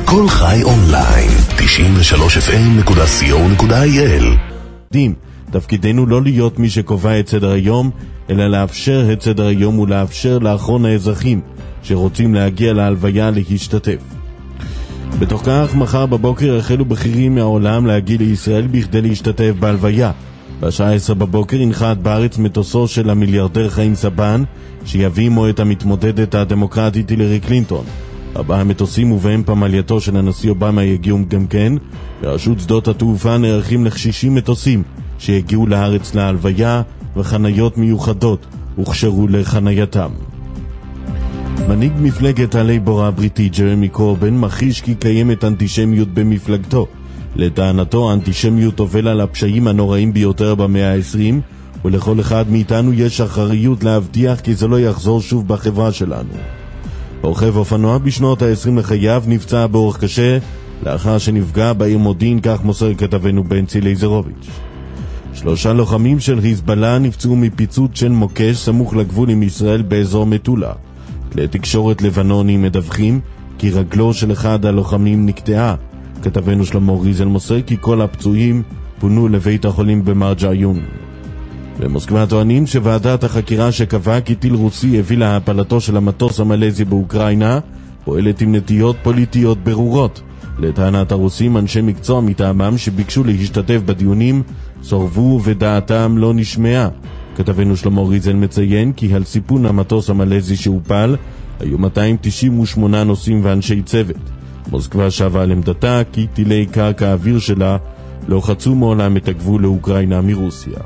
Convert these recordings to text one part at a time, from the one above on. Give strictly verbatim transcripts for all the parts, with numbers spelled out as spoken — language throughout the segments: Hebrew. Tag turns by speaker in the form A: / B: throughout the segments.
A: כל חי אונליין, תשעים ושלוש אף אם נקודה סי או נקודה איי אל.
B: תפקידנו לא להיות מי שקובע את סדר היום, אלא לאפשר את סדר היום ולאפשר לאחרון האזרחים שרוצים להגיע להלוויה להשתתף. בתוך כך, מחר בבוקר החלו בכירים מהעולם להגיע לישראל בכדי להשתתף בהלוויה. בשעה עשר בבוקר ינחת בארץ מטוסו של המיליארדר חיים סבן, שיביא עמו את המתמודדת הדמוקרטית הילרי קלינטון. ארבעה מטוסים ובהם פמלייתו של הנשיא אובמה יגיעו גם כן. ברשות שדות התעופה נערכים ל-שישים מטוסים שיגיעו לארץ להלוויה, וחניות מיוחדות הוכשרו לחנייתם. מנהיג מפלגת הלייבור הבריטי ג'רמי קורבן מכחיש כי קיימת אנטישמיות במפלגתו. לטענתו, האנטישמיות הובילה לפשעים הנוראים ביותר במאה ה-עשרים, ולכל אחד מאיתנו יש אחריות להבטיח כי זה לא יחזור שוב בחברה שלנו. רוכב אופנוע בשנות ה-עשרים לחייו נפצע באורח קשה לאחר שנפגע בעיר מודיעין, כך מוסר כתבנו בנצי לייזרוביץ'. שלושה לוחמים של חיזבאללה נפצעו מפיצוץ של מוקש סמוך לגבול עם ישראל באזור מטולה. כלי תקשורת לבנונים מדווחים כי רגלו של אחד הלוחמים נקטעה. כתבנו שלמה ריזל מוסר כי כל הפצועים פונו לבית החולים במרג'עיון. במוסקבה טוענים שוועדת החקירה שקבעה כי טיל רוסי הביא להפלתו של המטוס המלזי באוקראינה פועלת עם נטיות פוליטיות ברורות. לטענת הרוסים, אנשי מקצוע מטעמם שביקשו להשתתף בדיונים סורבו ודעתם לא נשמעה. כתבנו שלמה ריזל מציין כי על סיפון המטוס המלזי שהופל היו מאתיים תשעים ושמונה נוסעים ואנשי צוות. מוסקבה שווה על עמדתה כי טילי קרקע האוויר שלה לא חצו מעולם את הגבול לאוקראינה מרוסיה.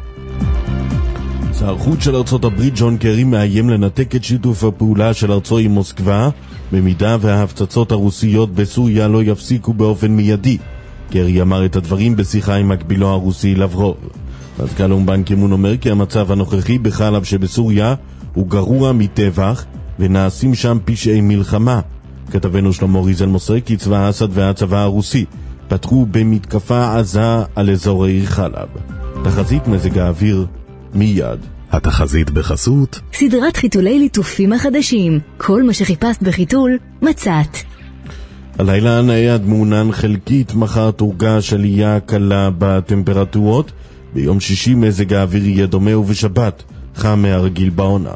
B: שר חוץ של ארצות הברית ג'ון קרי מאיים לנתק את שיתוף הפעולה של ארצו עם מוסקבה במידה וההפצצות הרוסיות בסוריה לא יפסיקו באופן מיידי. קרי אמר את הדברים בשיחה עם מקבילו הרוסי לברוב. מזכ"ל האו"ם באן קי-מון אומר כי המצב הנוכחי בחלב שבסוריה הוא גרוע מטבח ונעשים שם פשעי מלחמה. כתבנו שלמה ריזל מוסר כי צבא אסד והצבא הרוסי פתחו במתקפה עזה על אזור העיר חלב. תחזית מזג האוויר מיד.
A: התחזית בחסות
C: סדרת חיתולי ליטופים החדשים, כל מה שחיפשת בחיתול מצאת.
B: הלילה נייד מעונן חלקית, מחר תורגש עלייה קלה בטמפרטורות, ביום שישי מזג האוויר יהיה דומה ובשבת חם מהרגיל בעונה.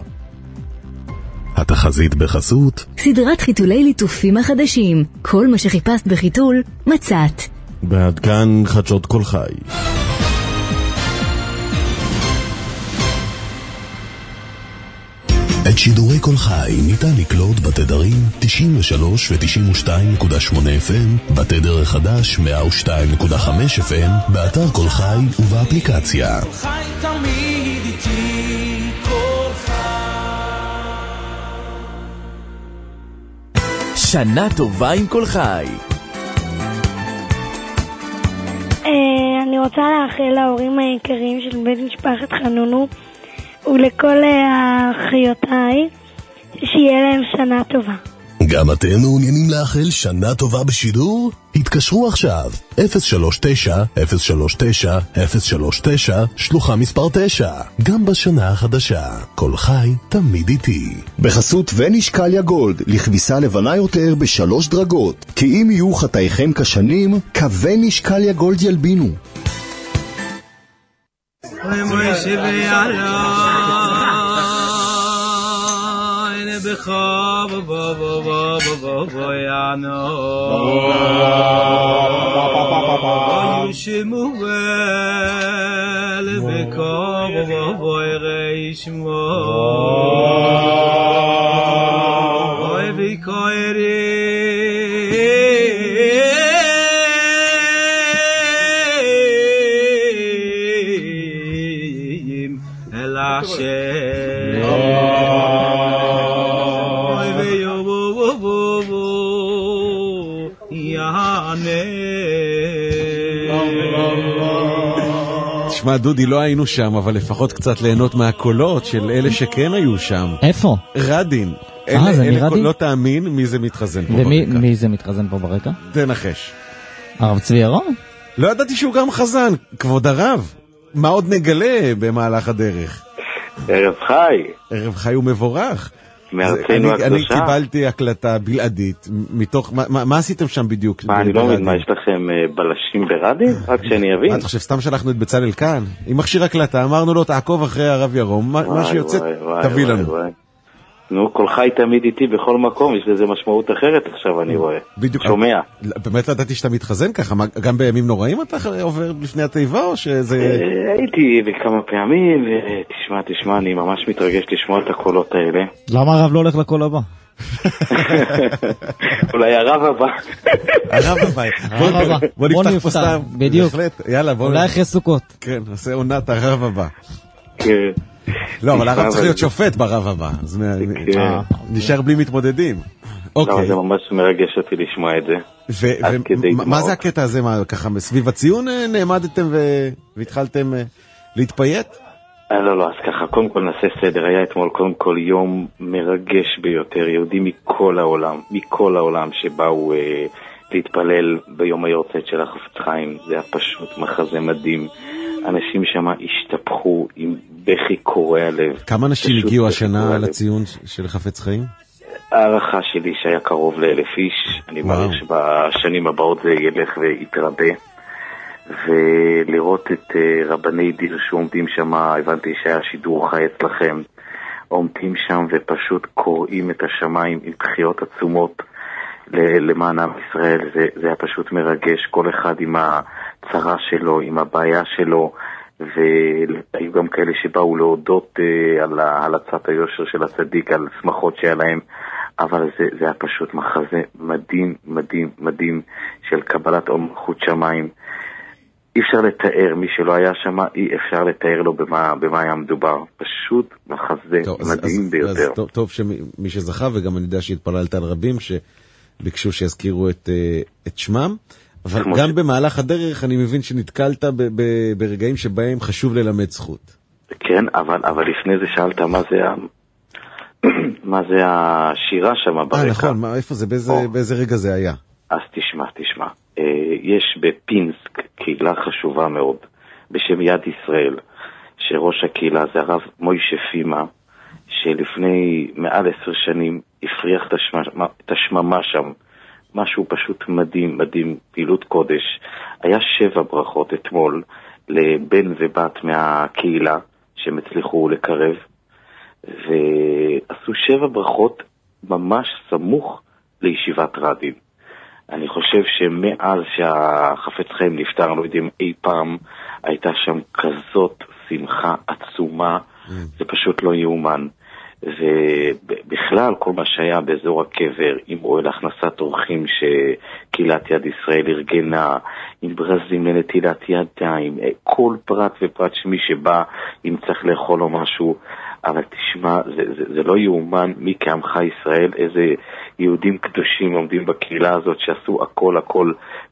A: התחזית בחסות
C: סדרת חיתולי ליטופים החדשים, כל מה שחיפשת בחיתול מצאת.
B: ועד כאן חדשות כל חי.
A: את שידורי כל חי ניתן לקלוט בתדרים תשעים ושלוש ו-תשעים ושתיים נקודה שמונה אף אם, בתדר החדש מאה ושתיים נקודה חמש אף אם, באתר כל חי ובאפליקציה. כל חי תמיד איתי, כל חי.
D: שנה טובה עם כל חי.
E: אני רוצה לאחל להורים היקרים של בית משפחת חנונו ולכל האחיותיי שיהיה להם שנה טובה.
A: גם אתם מעוניינים לאחל שנה טובה בשידור? התקשרו עכשיו אפס שלוש תשע אפס שלוש תשע אפס שלוש תשע שלוחה מספר תשע. גם בשנה החדשה כל חי תמיד איתי.
F: בחסות ונשקליה גולד, לכביסה לבנה יותר בשלוש דרגות, כי אם יהיו חטאיכם כשנים, כוון נשקליה גולד ילבינו.
G: בחוב בוב בוב בוב יאנו ישמואל בחוב בוב ישמו אוי ביקוירי אלאשה
H: תשמע דודי, לא היינו שם, אבל לפחות קצת ליהנות מהקולות של אלה שכן היו שם.
I: איפה?
H: רדין.
I: אה, זה מרדין?
H: לא תאמין מי זה מתחזן פה
I: ומי,
H: ברקע.
I: מי זה מתחזן פה ברקע?
H: תנחש.
I: הרב צבי ירון?
H: לא ידעתי שהוא גם חזן, כבוד הרב. מה עוד נגלה במהלך הדרך?
J: ערב חי.
H: ערב חי ומבורך.
G: מארצנו הקדושה.
H: אני קיבלתי הקלטה בלעדית, מתוך, מה עשיתם שם בדיוק?
G: מה, אני לא מבין, מה, יש לכם בלשים ברדיו? רק שאני אבין.
H: אתה חושב, סתם שלחנו את בצלאל כאן, עם מכשיר הקלטה, אמרנו לו, תעקוב אחרי הרב ירום, מה שיוצא, תביא לנו.
G: נו, כל חי תמיד איתי בכל מקום, יש לזה משמעות אחרת עכשיו, אני רואה.
H: בדיוק.
G: שומע.
H: באמת לדעתי שאתה מתחזן ככה, גם בימים נוראים אתה עובר לפני התיבה, או שזה...
G: הייתי בכמה פעמים, ותשמע, תשמע, אני ממש מתרגש לשמוע את הקולות האלה.
I: למה הרב לא הולך לקול הבא?
G: אולי הרב הבא.
H: הרב הבא. בוא נפתח פה סתם.
I: בדיוק.
H: יאללה, בוא.
I: אולי אחרי סוכות.
H: כן, נעשה עונת הרב הבא.
G: כן.
H: לא, אבל הרב צריך להיות שופט ברב הבא, אז נשאר בלי מתמודדים.
G: לא, זה ממש מרגש אותי לשמוע את זה.
H: ומה זה הקטע הזה? ככה סביב הציון נעמדתם והתחלתם להתפייט?
G: לא, לא, אז ככה, קודם כל נעשה סדר. היה אתמול קודם כל יום מרגש ביותר, יהודים מכל העולם, מכל העולם שבאו להתפלל ביום היורצייט של החפץ חיים. זה היה פשוט מחזה מדהים. אנשים שם השתפכו עם בכי קורע לב.
H: כמה אנשים הגיעו השנה לציון של חפץ חיים?
G: הערכה שלי שהיה קרוב לאלף איש. אני מעריך שבשנים הבאות זה ילך ויתרבה. ולראות את רבני דיר שעומדים שם, הבנתי שהיה שידור חי אצלכם, עומדים שם ופשוט קוראים את השמיים עם תחיות עצומות למען עם ישראל. זה, זה היה פשוט מרגש, כל אחד עם הצרה שלו, עם הבעיה שלו, והיו גם כאלה שבאו להודות uh, על הצעת היושר של הצדיק, על שמחות שהיה להם, אבל זה, זה היה פשוט מחזה מדהים, מדהים, מדהים של קבלת מלכות שמיים. אי אפשר לתאר, מי שלא היה שם, אי אפשר לתאר לו במה, במה היה מדובר. פשוט מחזה טוב, מדהים אז, ביותר.
H: אז טוב, טוב שמי שזכה, וגם אני יודע שהתפללת על רבים שביקשו שיזכירו את, את שמם, אבל גם ש... במהלך הדרך אני מבין שנתקלת ב, ב, ברגעים שבהם חשוב ללמד זכות.
G: כן, אבל, אבל לפני זה שאלת מה זה, מה זה השירה שם ברקע.
H: אה, נכון, מה, איפה זה, באיזה, באיזה רגע זה היה?
G: אז תשמע, תשמע. יש בפינסק קהילה חשובה מאוד בשם יד ישראל, שראש הקהילה זה הרב מוישה פימה, שלפני מעל עשר שנים הפריח את השממה שם. משהו פשוט מדהים, מדהים, פעילות קודש. היה שבע ברכות אתמול לבן ובת מהקהילה שהם הצליחו לקרב, ועשו שבע ברכות ממש סמוך לישיבת רדין. אני חושב שמאז שהחפץ חיים נפטר, לא יודעים, אי פעם הייתה שם כזאת שמחה עצומה, mm. זה פשוט לא יאומן. ובכלל כל מה שהיה באזור הקבר, עם אוהל הכנסת אורחים שקהילת יד ישראל ארגנה, עם ברזים לנטילת ידיים, כל פרט ופרט שמי שבא אם צריך לאכול או משהו, אבל תשמע, זה, זה, זה לא יאומן מי כעמך ישראל, איזה יהודים קדושים עומדים בקהילה הזאת שעשו הכל הכל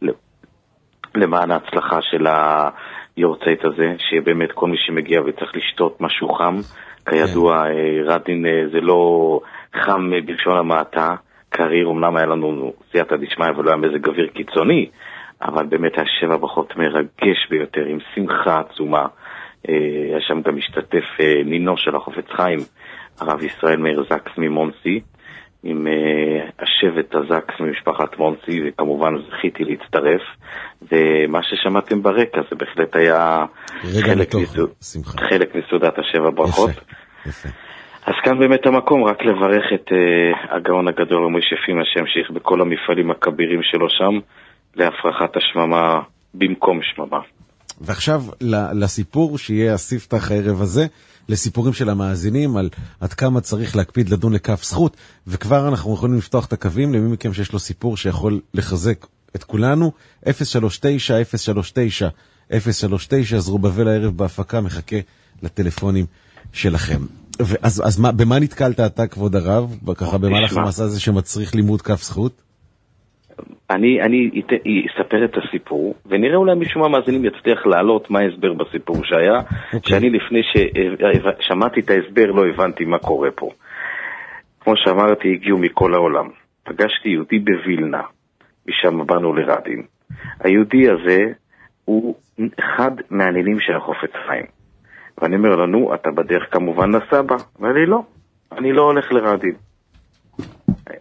G: למען ההצלחה של היורצייט הזה, שבאמת כל מי שמגיע וצריך לשתות משהו חם, כידוע, רדין זה לא חם בלשון המעטה, קריר, אמנם היה לנו סייעתא דשמיא ולא היה מזג אוויר קיצוני, אבל באמת השבע ברכות מרגש ביותר, עם שמחה עצומה. היה שם גם משתתף נינו של החפץ חיים, הרב ישראל מאיר זקס ממונסי, עם השבט הזקס ממשפחת מונסי, וכמובן זכיתי להצטרף, ומה ששמעתם ברקע זה בהחלט היה חלק, מסוד... חלק מסעודת השבע ברכות. יפה, יפה. אז כאן באמת המקום רק לברך את uh, הגאון הגדול מוישה פימה שימשיך בכל המפעלים הכבירים שלו שם, להפרחת השממה במקום שממה.
H: ועכשיו לסיפור שיהיה הספתח הערב הזה, לסיפורים של המאזינים על עד כמה צריך להקפיד לדון לכף זכות, וכבר אנחנו יכולים לפתוח את הקווים למי מכם שיש לו סיפור שיכול לחזק את כולנו. אפס שלוש תשע אפס שלוש תשע אפס שלוש תשע, זרובבל הערב בהפקה מחכה לטלפונים שלכם. ואז, אז מה, במה נתקלת אתה כבוד הרב, ככה במהלך המסע הזה שמצריך לימוד כף זכות?
G: אני, אני אספר את הסיפור, ונראה אולי מישהו מהמאזינים יצליח לעלות מה ההסבר בסיפור שהיה, okay. שאני לפני ששמעתי את ההסבר לא הבנתי מה קורה פה. כמו שאמרתי, הגיעו מכל העולם. פגשתי יהודי בווילנה, משם באנו לרדין. היהודי הזה הוא אחד מהנינים של החפץ חיים. ואני אומר לנו, אתה בדרך כמובן נסע בה. ואני לא, אני לא הולך לרדין.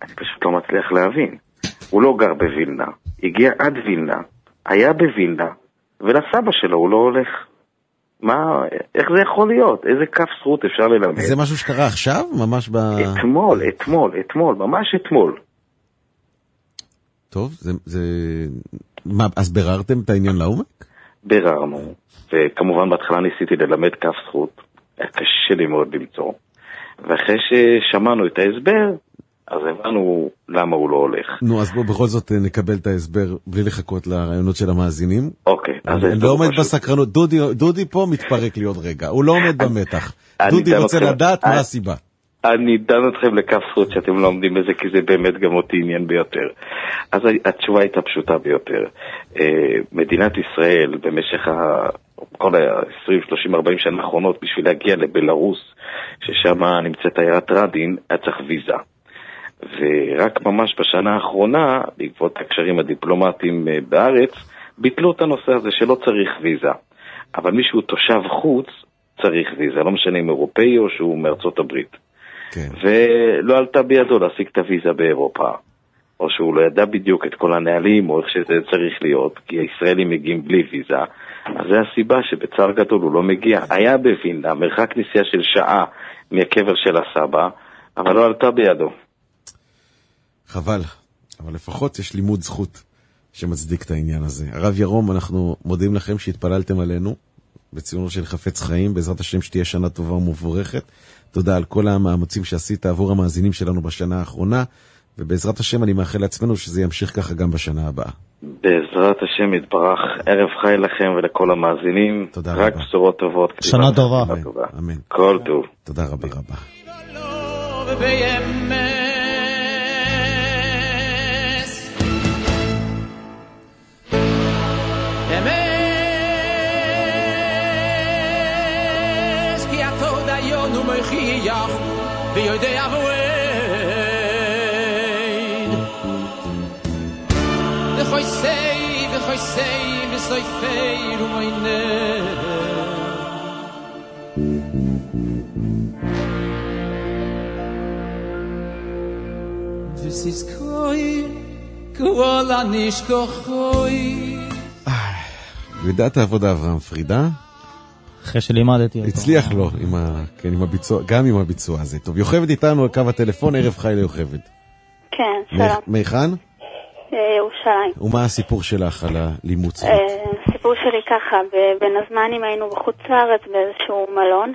G: אני פשוט לא מצליח להבין. הוא לא גר בווילנה, הגיע עד וילנה, היה בווילנה, ולסבא שלו הוא לא הולך. מה, איך זה יכול להיות? איזה כף זכות אפשר ללמד?
H: זה משהו שקרה עכשיו? ממש ב...
G: אתמול, אתמול, אתמול, ממש אתמול.
H: טוב, זה... זה... מה, אז בררתם את העניין לעומק?
G: בררנו, וכמובן בהתחלה ניסיתי ללמד כף זכות, היה קשה לי מאוד למצוא, ואחרי ששמענו את ההסבר, אז הבנו למה הוא לא הולך.
H: נו, אז בוא בכל זאת נקבל את ההסבר בלי לחכות לרעיונות של המאזינים.
G: אוקיי.
H: אני לא עומד בסקרנות, דודי, דודי פה מתפרק לי עוד רגע, הוא לא עומד במתח. דודי רוצה לדעת מה הסיבה.
G: אני דן אתכם לכף זכות שאתם לא עומדים בזה, כי זה באמת גם אותי עניין ביותר. אז התשובה הייתה פשוטה ביותר. מדינת ישראל במשך כל ה-עשרים, שלושים, ארבעים שנה האחרונות, בשביל להגיע לבלרוס, ששם נמצאת עיירת רדין, היה צריך ויזה. ורק ממש בשנה האחרונה, בעקבות הקשרים הדיפלומטיים בארץ, ביטלו את הנושא הזה שלא צריך ויזה. אבל מישהו תושב חוץ צריך ויזה, לא משנה אם אירופאי או שהוא מארצות הברית. כן. ולא עלתה בידו להשיג את הוויזה באירופה. או שהוא לא ידע בדיוק את כל הנהלים, או איך שזה צריך להיות, כי הישראלים מגיעים בלי ויזה. אז זה הסיבה שבצער גדול הוא לא מגיע. היה בווילנה, מרחק נסיעה של שעה מהקבר של הסבא, אבל לא עלתה בידו.
H: חבל, אבל לפחות יש לימוד זכות שמצדיק את העניין הזה. הרב ירום, אנחנו מודים לכם שהתפללתם עלינו, בציונו של חפץ חיים, בעזרת השם שתהיה שנה טובה ומבורכת. תודה על כל המאמצים שעשית עבור המאזינים שלנו בשנה האחרונה, ובעזרת השם אני מאחל לעצמנו שזה ימשיך ככה גם בשנה הבאה.
G: בעזרת השם יתברך, ערב חי לכם ולכל המאזינים.
H: תודה
G: רק
H: רבה.
G: בשורות טובות.
I: שנה טובה.
H: אמן. אמן.
G: כל טוב.
H: תודה רבה רבה.
J: Chiach bi yodei avoid de khoy sei de khoy sei mi soy feir u meine this is koi kola nishko khoy
H: ודעת העבודה אברהם פרידה
I: אחרי שלימדתי אותו.
H: הצליח לו, עם ה... כן, עם הביצוע, גם עם הביצוע הזה. טוב, יוכבד איתנו על קו הטלפון, ערב חי ליוכבד.
E: כן, שלום.
H: מיכן?
E: ירושלים.
H: ומה הסיפור שלך על הלימוד זכות?
E: הסיפור שלי ככה, בין הזמנים היינו בחוץ לארץ באיזשהו מלון,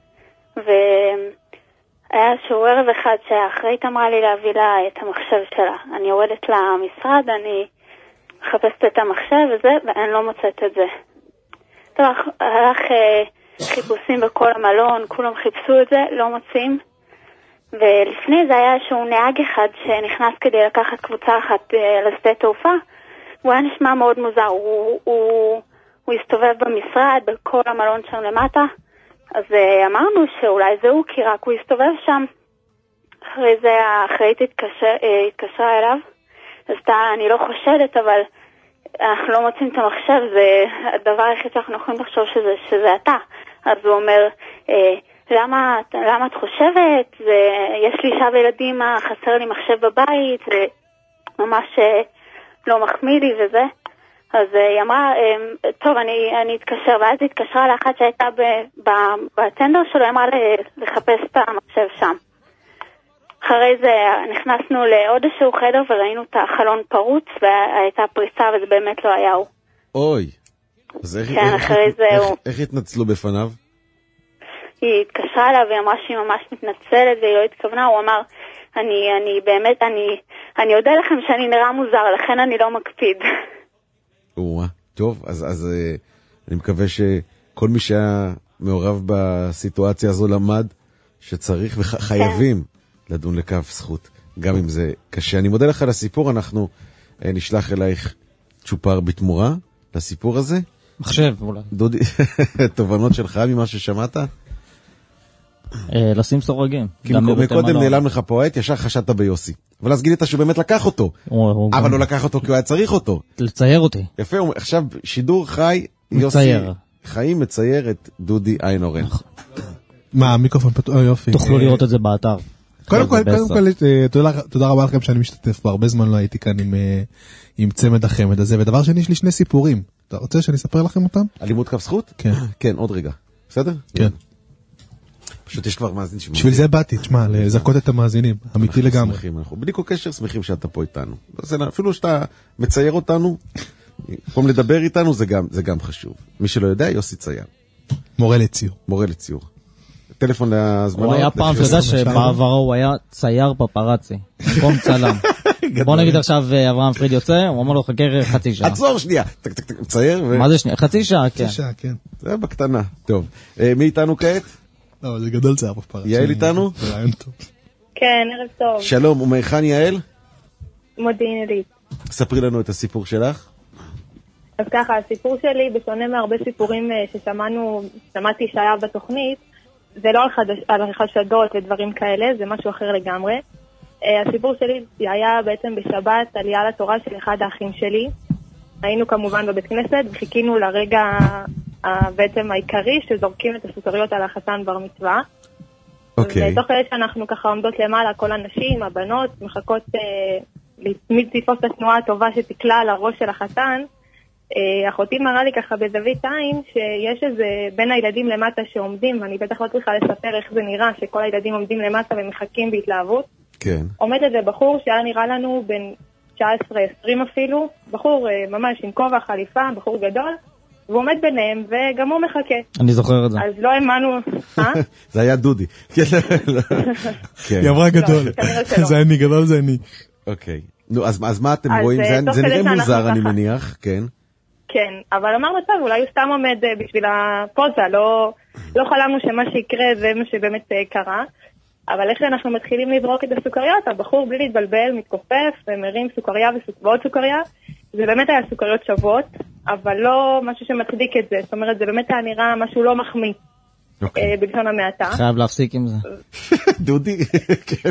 E: והיה איזשהו ערב אחד שהאחראית אמרה לי להביא לה את המחשב שלה. אני יורדת למשרד, אני מחפשת את המחשב וזה, ואני לא מוצאת את זה. טוב, הלך חיפושים בכל המלון, כולם חיפשו את זה, לא מוצאים. ולפני זה היה איזשהו נהג אחד שנכנס כדי לקחת קבוצה אחת לשדה תעופה, הוא היה נשמע מאוד מוזר, הוא, הוא, הוא הסתובב במשרד, בכל המלון שם למטה, אז אמרנו שאולי זהו, כי רק הוא הסתובב שם. אחרי זה האחראית התקשר, התקשרה אליו, אז אני לא חושדת, אבל אנחנו לא מוצאים את המחשב, זה הדבר היחיד שאנחנו יכולים לחשוב שזה, שזה אתה. אז הוא אומר, אה, למה, למה את חושבת? זה, יש לי אישה וילדים, חסר לי מחשב בבית, זה ממש אה, לא מחמיא לי וזה. אז אה, היא אמרה, אה, טוב, אני, אני אתקשר, ואז היא התקשרה לאחת שהייתה ב, ב, בטנדר שלו, היא אמרה לחפש את המחשב שם. אחרי זה נכנסנו לעוד איזשהו חדר וראינו את החלון פרוץ והייתה פריצה וזה באמת לא היה הוא.
H: אוי. אז איך,
E: כן,
H: איך,
E: אחרי
H: איך,
E: זה
H: איך,
E: הוא...
H: איך התנצלו בפניו?
E: היא התקשרה אליו והיא אמרה שהיא ממש מתנצלת והיא לא התכוונה. הוא אמר, אני, אני באמת, אני, אני יודע לכם שאני נראה מוזר, לכן אני לא מקפיד.
H: וואה, טוב, אז, אז אני מקווה שכל מי שהיה מעורב בסיטואציה הזו למד שצריך וחייבים כן. לדון לכף זכות, גם אם זה קשה. אני מודה לך על הסיפור, אנחנו אה, נשלח אלייך צ'ופר בתמורה לסיפור הזה.
I: מחשב אולי.
H: דודי, תובנות שלך ממה ששמעת?
I: לשים סורגים.
H: כי מקודם נעלם לך פה העט, ישר חשדת ביוסי. אבל אז גילית שהוא באמת לקח אותו. אבל לא לקח אותו כי הוא היה צריך אותו.
I: לצייר אותי.
H: יפה, עכשיו שידור חי, יוסי חיים מצייר את דודי עין אורן.
K: מה, המיקרופון פתוח, יופי.
I: תוכלו לראות את זה באתר.
K: קודם כל, קודם כל, תודה רבה לכם שאני משתתף פה, הרבה זמן לא הייתי כאן עם צמד החמד הזה, ודבר שני, יש לי שני סיפורים. אתה רוצה שאני אספר לכם אותם?
H: אלימות כף זכות?
K: כן.
H: כן, עוד רגע. בסדר?
K: כן.
H: פשוט יש כבר מאזין שמאזין.
K: בשביל זה באתי, תשמע, לזרקות את המאזינים, אמיתי לגמרי.
H: אנחנו בלי כל קשר שמחים שאתה פה איתנו. אפילו שאתה מצייר אותנו, במקום לדבר איתנו, זה גם חשוב. מי שלא יודע, יוסי צייר.
K: מורה לציור.
H: מורה לציור. טלפון להזמנות.
I: הוא היה פעם, אתה יודע שבעברו הוא היה צייר פפרצי, במקום צלם. בוא נגיד עכשיו אברהם פריד יוצא, הוא אמר לו חכה חצי שעה.
H: עצור שנייה, צייר.
I: מה זה שנייה? חצי שעה, כן.
K: חצי שעה, כן.
H: זה בקטנה. טוב. מי איתנו כעת?
K: לא, זה גדול צייר פפרצי.
H: יעל איתנו?
K: זה רעיון טוב.
E: כן, ערב טוב.
H: שלום, ומהיכן יעל?
E: מודיעין עילית.
H: ספרי לנו את הסיפור שלך.
E: אז ככה, הסיפור שלי, בשונה מהרבה סיפורים ששמענו, שמעתי שהיה בתוכנית, זה לא על, חדש, על חשדות ודברים כאלה, זה משהו אחר לגמרי. הסיפור שלי היה בעצם בשבת עלייה לתורה של אחד האחים שלי. היינו כמובן בבית כנסת וחיכינו לרגע בעצם העיקרי שזורקים את הסוכריות על החתן בר מצווה.
H: אוקיי.
E: ותוך כדי שאנחנו ככה עומדות למעלה, כל הנשים, הבנות, מחכות תמיד לתפוס את התנועה הטובה שתקלה על הראש של החתן. אחותי מראה לי ככה בזווית עין שיש איזה בין הילדים למטה שעומדים, ואני בטח לא צריכה לספר איך זה נראה שכל הילדים עומדים למטה ומחכים בהתלהבות.
H: כן.
E: עומד איזה בחור שהיה נראה לנו בין תשע עשרה עשרים אפילו, בחור ממש עם כובע חליפה, בחור גדול, והוא עומד ביניהם וגם הוא מחכה.
I: אני זוכר את זה.
E: אז לא האמנו, אה?
H: זה היה דודי.
K: היא אמרה גדול. זה אני, גדול זה אני.
H: אוקיי. נו, אז מה אתם רואים? זה נראה מוזר אני מניח, כן.
E: כן, אבל אמרנו טוב, אולי הוא סתם עומד בשביל הפוזה, לא, לא חלמנו שמה שיקרה זה מה שבאמת קרה, אבל איך אנחנו מתחילים לזרוק את הסוכריות, הבחור בלי להתבלבל מתכופף ומרים סוכריה ועוד סוכריה, זה באמת היה סוכריות שוות, אבל לא משהו שמצדיק את זה, זאת אומרת זה באמת היה נראה משהו לא מחמיא, okay. בלשון המעטה.
I: חייב להפסיק עם זה.
H: דודי, כן.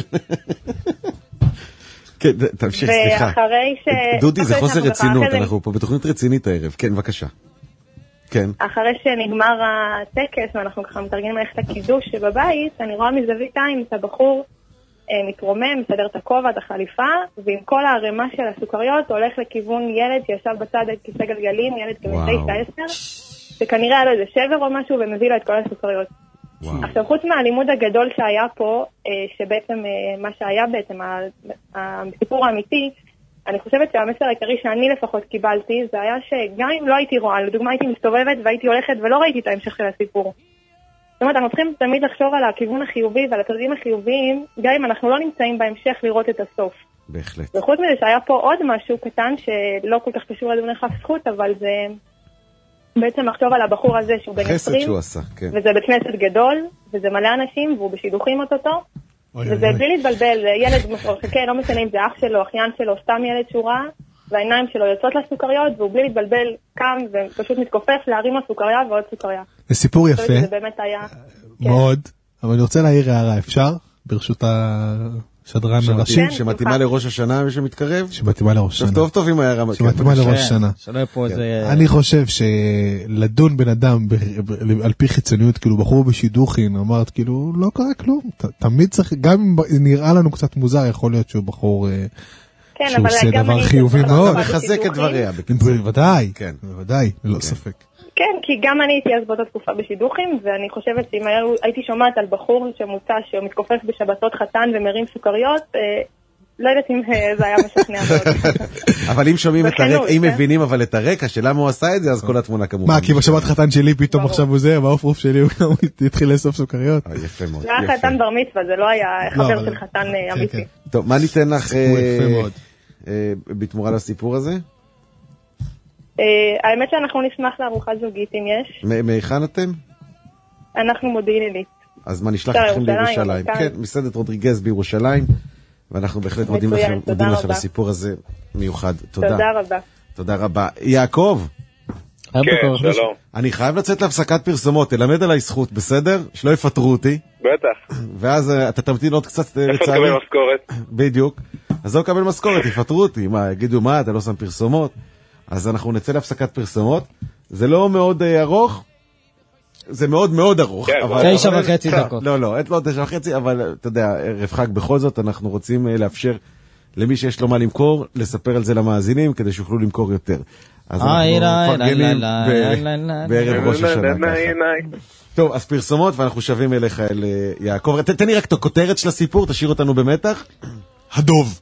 H: כן, תמשיך, סליחה. דודי, זה חוסר רצינות, אנחנו פה בתוכנית רצינית הערב. כן, בבקשה. כן.
E: אחרי שנגמר הטקס, ואנחנו ככה מתארגנים ללכת לקידוש שבבית, אני רואה מזווית עין את הבחור מתרומם, מסדר את הכובע, את החליפה, ועם כל הערימה של הסוכריות הולך לכיוון ילד שישב בצד את כיסא גלגלים, ילד כבן תשע עשר, שכנראה היה לו איזה שבר או משהו, ומביא לו את כל הסוכריות. עכשיו, חוץ מהלימוד הגדול שהיה פה, שבעצם מה שהיה בעצם הסיפור האמיתי, אני חושבת שהמסר העיקרי שאני לפחות קיבלתי, זה היה שגם אם לא הייתי רואה, לדוגמה הייתי מסתובבת והייתי הולכת ולא ראיתי את ההמשך של הסיפור. זאת אומרת, אנחנו צריכים תמיד לחשוב על הכיוון החיובי ועל הצדדים החיוביים, גם אם אנחנו לא נמצאים בהמשך לראות את הסוף.
H: בהחלט.
E: וחוץ מזה שהיה פה עוד משהו קטן שלא כל כך קשור לדון כף זכות, אבל זה בעצם לחשוב על הבחור הזה שהוא בן עשרים,
H: שהוא עשה, כן.
E: וזה בית כנסת גדול, וזה מלא אנשים, והוא בשידוכים אותו, וזה בלי להתבלבל, ילד מחכה, לא משנה אם זה אח שלו, אחיין שלו, סתם ילד שהוא ראה, והעיניים שלו יוצאות לסוכריות, והוא בלי להתבלבל קם ופשוט מתכופף להרים לסוכריה ועוד סוכריה.
K: זה סיפור יפה.
E: זה באמת היה...
K: מאוד, אבל אני רוצה להעיר הערה, אפשר? ברשות השדרן הראשי.
H: שמתאימה לראש השנה שמתקרב?
K: שמתאימה לראש השנה.
H: טוב טוב עם הערה.
K: שמתאימה לראש השנה. אני חושב שלדון בן אדם על פי חיצוניות, כאילו בחור בשידוכין, אמרת כאילו לא קרה כלום. תמיד צריך, גם אם נראה לנו קצת מוזר, יכול להיות שהוא בחור... שהוא עושה דבר חיובי מאוד.
H: מחזק את דבריה.
K: בוודאי, בוודאי, ללא ספק.
E: כן, כי גם אני הייתי אז באותה תקופה בשידוכים, ואני חושבת שאם הייתי שומעת על בחור שמוצא שמתכופף בשבתות חתן ומרים סוכריות, לא יודעת אם זה היה משכנע מאוד.
H: אבל אם שומעים את הרקע, אם מבינים אבל את הרקע של למה הוא עשה את זה, אז כל התמונה כמובן.
K: מה, כי בשבת חתן שלי פתאום עכשיו הוא זה, והאופרוף שלי הוא התחיל לאסוף סוכריות.
H: יפה מאוד.
E: זה היה חתן בר מצווה, זה לא היה חבר של חתן אמיתי.
H: טוב, מה ניתן לך בתמורה לסיפור הזה?
E: האמת שאנחנו נשמח לארוחת זוגית אם יש.
H: מהיכן אתם?
E: אנחנו מודיעין עילית.
H: אז מה נשלח לכם לירושלים? כן, מסעדת רודריגז בירושלים, ואנחנו בהחלט מודים לכם על הסיפור הזה מיוחד. תודה.
E: תודה רבה.
H: תודה רבה. יעקב.
L: כן, שלום.
H: אני חייב לצאת להפסקת פרסומות, תלמד עליי זכות, בסדר? שלא יפטרו אותי.
L: בטח.
H: ואז אתה תמתין עוד קצת לצערי.
L: איפה תקבל משכורת?
H: בדיוק. אז לא קבל משכורת, יפטרו אותי. מה, יגידו מה, אתה לא שם פרסומות? אז אנחנו נצא להפסקת פרסומות. זה לא מאוד ארוך, זה מאוד מאוד ארוך.
I: תשע וחצי דקות.
H: לא, לא, לא תשע וחצי, אבל אתה יודע, ערב חג בכל זאת, אנחנו רוצים לאפשר למי שיש לו מה למכור, לספר על זה למאזינים, כדי שיוכלו למכור יותר. אז אנחנו מפרגנים בערב ראש השנה. טוב, אז פרסומות, ואנחנו שווים אליך אל יעקב. תן לי רק את הכותרת של הסיפור, תשאיר אותנו במתח.
K: הדוב.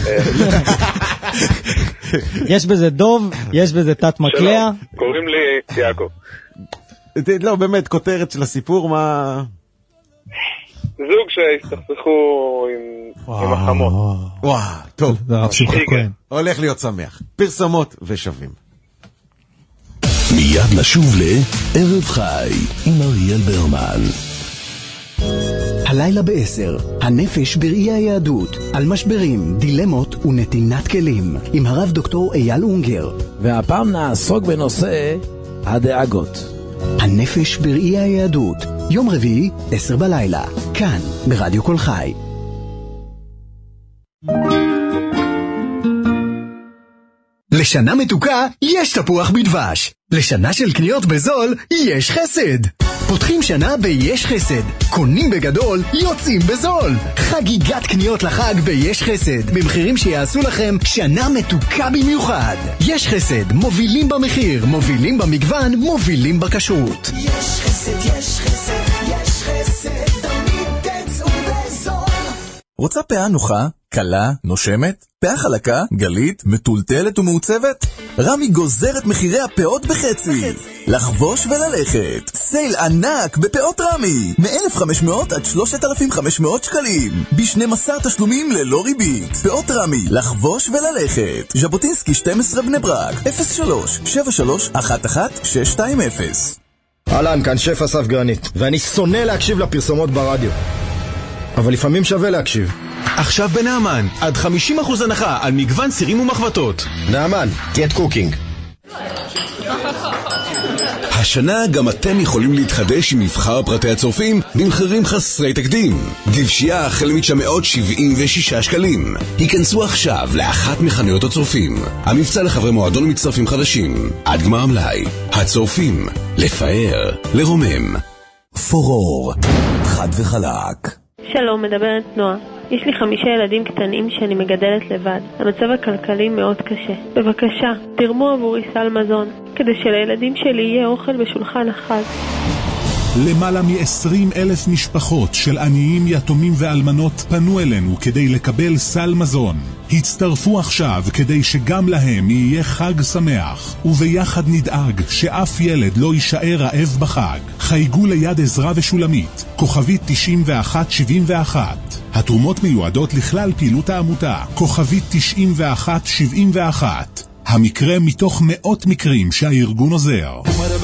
I: יש בזה דוב, יש בזה תת מקלע.
L: קוראים לי יעקב.
H: לא, באמת, כותרת של הסיפור, מה...
L: זוג שהסתכסכו עם החמות.
H: וואו, טוב.
K: שמחה כהן.
H: הולך להיות שמח. פרסומות ושווים.
A: מיד נשוב לערב חי עם אריאל ברמן.
F: הלילה בעשר, הנפש בראי היהדות, על משברים, דילמות ונתינת כלים, עם הרב דוקטור אייל אונגר.
D: והפעם נעסוק בנושא הדאגות.
F: הנפש בראי היהדות, יום רביעי, עשר בלילה, כאן, ברדיו כל חי. לשנה מתוקה יש תפוח בדבש. לשנה של קניות בזול יש חסד. פותחים שנה ביש חסד. קונים בגדול, יוצאים בזול. חגיגת קניות לחג ביש חסד. במחירים שיעשו לכם שנה מתוקה במיוחד. יש חסד, מובילים במחיר, מובילים במגוון, מובילים בכשרות.
M: יש חסד, יש חסד, יש חסד, תמיד תצאו בזול.
D: רוצה פאה נוחה, קלה, נושמת, פאה חלקה, גלית, מטולטלת ומעוצבת? רמי גוזר את מחירי הפאות בחצי. לחבוש וללכת. סייל ענק בפאות רמי. מ-אלף וחמש מאות עד שלושת אלפים וחמש מאות שקלים. ב-שנים עשר תשלומים ללא ריבית. פאות רמי. לחבוש וללכת. ז'בוטינסקי שתים עשרה בני ברק. אפס שלוש שבע שלוש אחת אחת שש שתיים אפס.
N: אהלן, כאן שף אסף גרנית. ואני שונא להקשיב לפרסומות ברדיו. אבל לפעמים שווה להקשיב.
O: עכשיו בנאמן, עד חמישים אחוז הנחה על מגוון סירים ומחבטות.
N: נאמן, get cooking.
A: השנה גם אתם יכולים להתחדש עם מבחר פרטי הצורפים במחירים חסרי תקדים. דבשייה החל מ-תשע מאות שבעים ושישה שקלים. היכנסו עכשיו לאחת מחנויות הצורפים. המבצע לחברי מועדון מצטרפים חדשים. עד גמר המלאי. הצורפים, לפאר, לרומם. פורור, חד וחלק.
P: שלום, מדברת נועה. יש לי חמישה ילדים קטנים שאני מגדלת לבד. המצב הכלכלי מאוד קשה. בבקשה, תרמו עבורי סל מזון, כדי שלילדים שלי יהיה אוכל בשולחן החג.
Q: למעלה מ-עשרים אלף משפחות של עניים, יתומים ואלמנות פנו אלינו כדי לקבל סל מזון. הצטרפו עכשיו כדי שגם להם יהיה חג שמח, וביחד נדאג שאף ילד לא יישאר רעב בחג. חייגו ליד עזרה ושולמית, כוכבית תשעים ואחת שבעים ואחת. התרומות מיועדות לכלל פעילות העמותה, כוכבית תשעים ואחת שבעים ואחת. המקרה מתוך מאות מקרים שהארגון עוזר.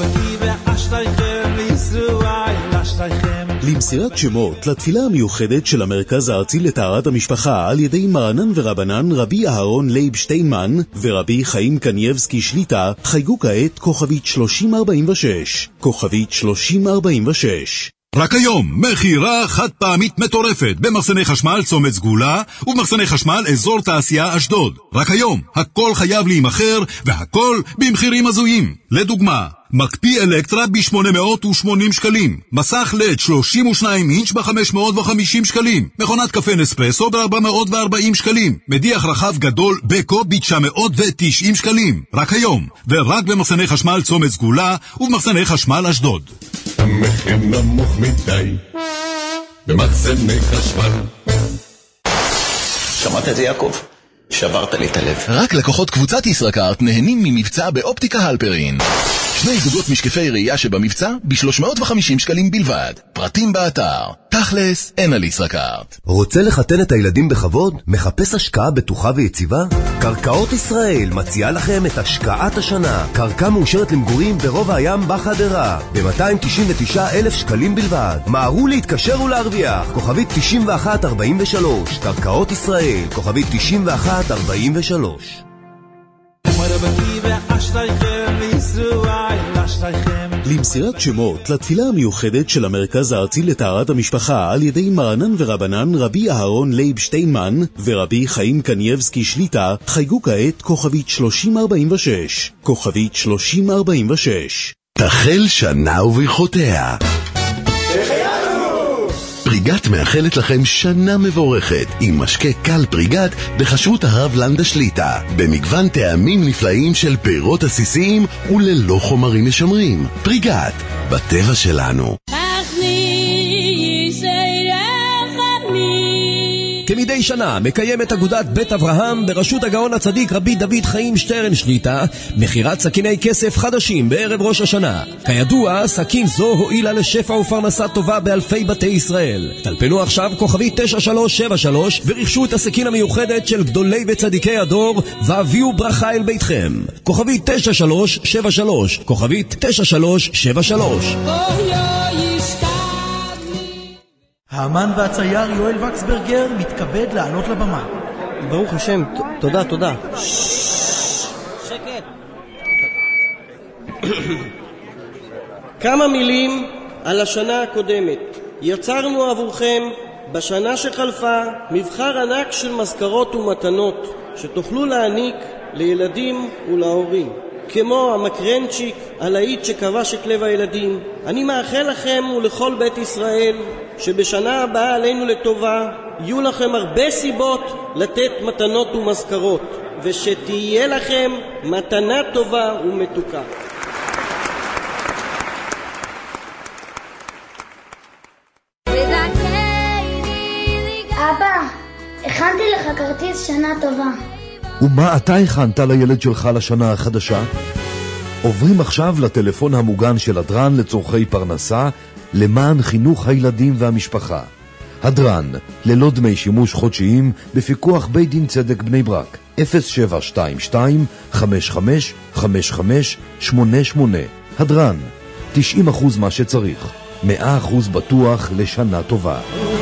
A: למסירת שמות לתפילה המיוחדת של המרכז הארצי לטהרת המשפחה על ידי מרנן ורבנן רבי אהרון לייב שטיינמן ורבי חיים קנייבסקי שליטה, חייגו כעת כוכבית שלושים ארבעים ושש, כוכבית שלושים ארבעים ושש.
R: רק היום, מחירה חד פעמית מטורפת במחסני חשמל צומת סגולה ובמחסני חשמל אזור תעשייה אשדוד. רק היום, הכל חייב להימחר והכל במחירים הזויים. לדוגמה, מקפיא אלקטרה ב-שמונה מאות ושמונים שקלים, מסך לד שלושים ושניים אינץ' ב-חמש מאות וחמישים שקלים, מכונת קפה נספרסו ב-ארבע מאות וארבעים שקלים, מדיח רחב גדול בקו ב-תשע מאות ותשעים שקלים. רק היום, ורק במחסני חשמל צומת סגולה ובמחסני חשמל אשדוד.
S: המחיר נמוך מדי במחסני חשמל.
T: שמעת את זה, יעקב? שברת לי את הלב.
A: רק לקוחות קבוצת ישראכרט נהנים ממבצע באופטיקה הלפרין. שני זוגות משקפי ראייה שבמבצע ב-שלוש מאות וחמישים שקלים בלבד. פרטים באתר. תכלס, אין על ישראכרט.
F: רוצה לחתן את הילדים בכבוד? מחפש השקעה בטוחה ויציבה? קרקעות ישראל מציעה לכם את השקעת השנה. קרקע מאושרת למגורים ברובע הים בחדרה ב-מאתיים תשעים ותשעה אלף שקלים בלבד. מהרו להתקשר ולהרוויח. כוכבית תשעים ואחת ארבעים ושלוש. קרקעות ישראל, כוכבית תשעים ואחת ארבעים ושלוש.
A: למסירת שמות לתפילה המיוחדת של המרכז הארצי לטהרת המשפחה על ידי מרנן ורבנן רבי אהרון לייב שטיינמן ורבי חיים קנייבסקי שליטה, חייגו כעת כוכבית שלושים ארבעים ושש, כוכבית שלושים ארבעים ושש. תחל שנה וברכותיה. פריגת מאחלת לכם שנה מבורכת עם משקה קל פריגת בחשבות הרב לנדה שליטה במגוון טעמים נפלאים של פירות עסיסיים וללא חומרים משמרים. פריגת, בטבע שלנו.
U: כמדי שנה מקיימת אגודת בית אברהם בראשות הגאון הצדיק רבי דוד חיים שטרן שליטה מחירת סכיני כסף חדשים בערב ראש השנה. כידוע, סכין זו הועילה לשפע ופרנסה טובה באלפי בתי ישראל. טלפנו עכשיו כוכבי תשע שלוש שבע שלוש ורכשו את הסכין המיוחדת של גדולי וצדיקי הדור והביאו ברכה אל ביתכם. כוכבי תשע שלוש שבע שלוש, כוכבי תשע שלוש שבע שלוש.
V: האמן והצייר יואל וקסברגר מתכבד לעלות לבמה.
W: ברוך השם, תודה, תודה.
V: שקט.
W: כמה מילים על השנה הקודמת. יצרנו עבורכם בשנה שחלפה מבחר ענק של מזכרות ומתנות שתוכלו להעניק לילדים ולהורים, כמו המקרנצ'יק, הלהיט שכבש את לב הילדים. אני מאחל לכם ולכל בית ישראל שבשנה הבאה עלינו לטובה יהיו לכם הרבה סיבות לתת מתנות ומזכרות, ושתהיה לכם מתנה טובה ומתוקה.
X: אבא, הכנתי לך כרטיס שנה טובה.
A: ומה אתה הכנת לילד שלך לשנה החדשה? עוברים עכשיו לטלפון המוגן של הדרן לצורכי פרנסה למען חינוך הילדים והמשפחה. הדרן, ללא דמי שימוש חודשיים, בפיקוח בית דין צדק בני ברק. אפס שבע שתיים שתיים חמש חמש חמש חמש שמונה שמונה. הדרן, תשעים אחוז מה שצריך, מאה אחוז בטוח לשנה טובה.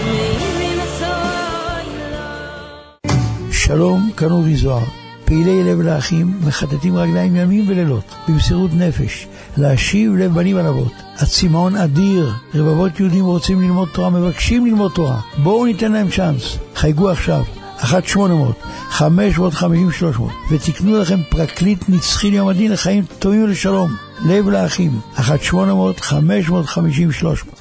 Y: שלום, כאן אורי זוהר. פעילי לב לאחים מחטטים רגליים ימים ולילות במסירות נפש להשיב לב בנים על אבות. הצמאון אדיר, רבבות יהודים רוצים ללמוד תורה, מבקשים ללמוד תורה. בואו ניתן להם צ'אנס. חייגו עכשיו אחת שמונה מאות חמש מאות חמישים שלוש מאות ותקנו לכם פרקליט נצחי ליום הדין לחיים טובים ולשלום. לב לאחים אחת שמונה מאות חמש מאות חמישים שלוש מאות.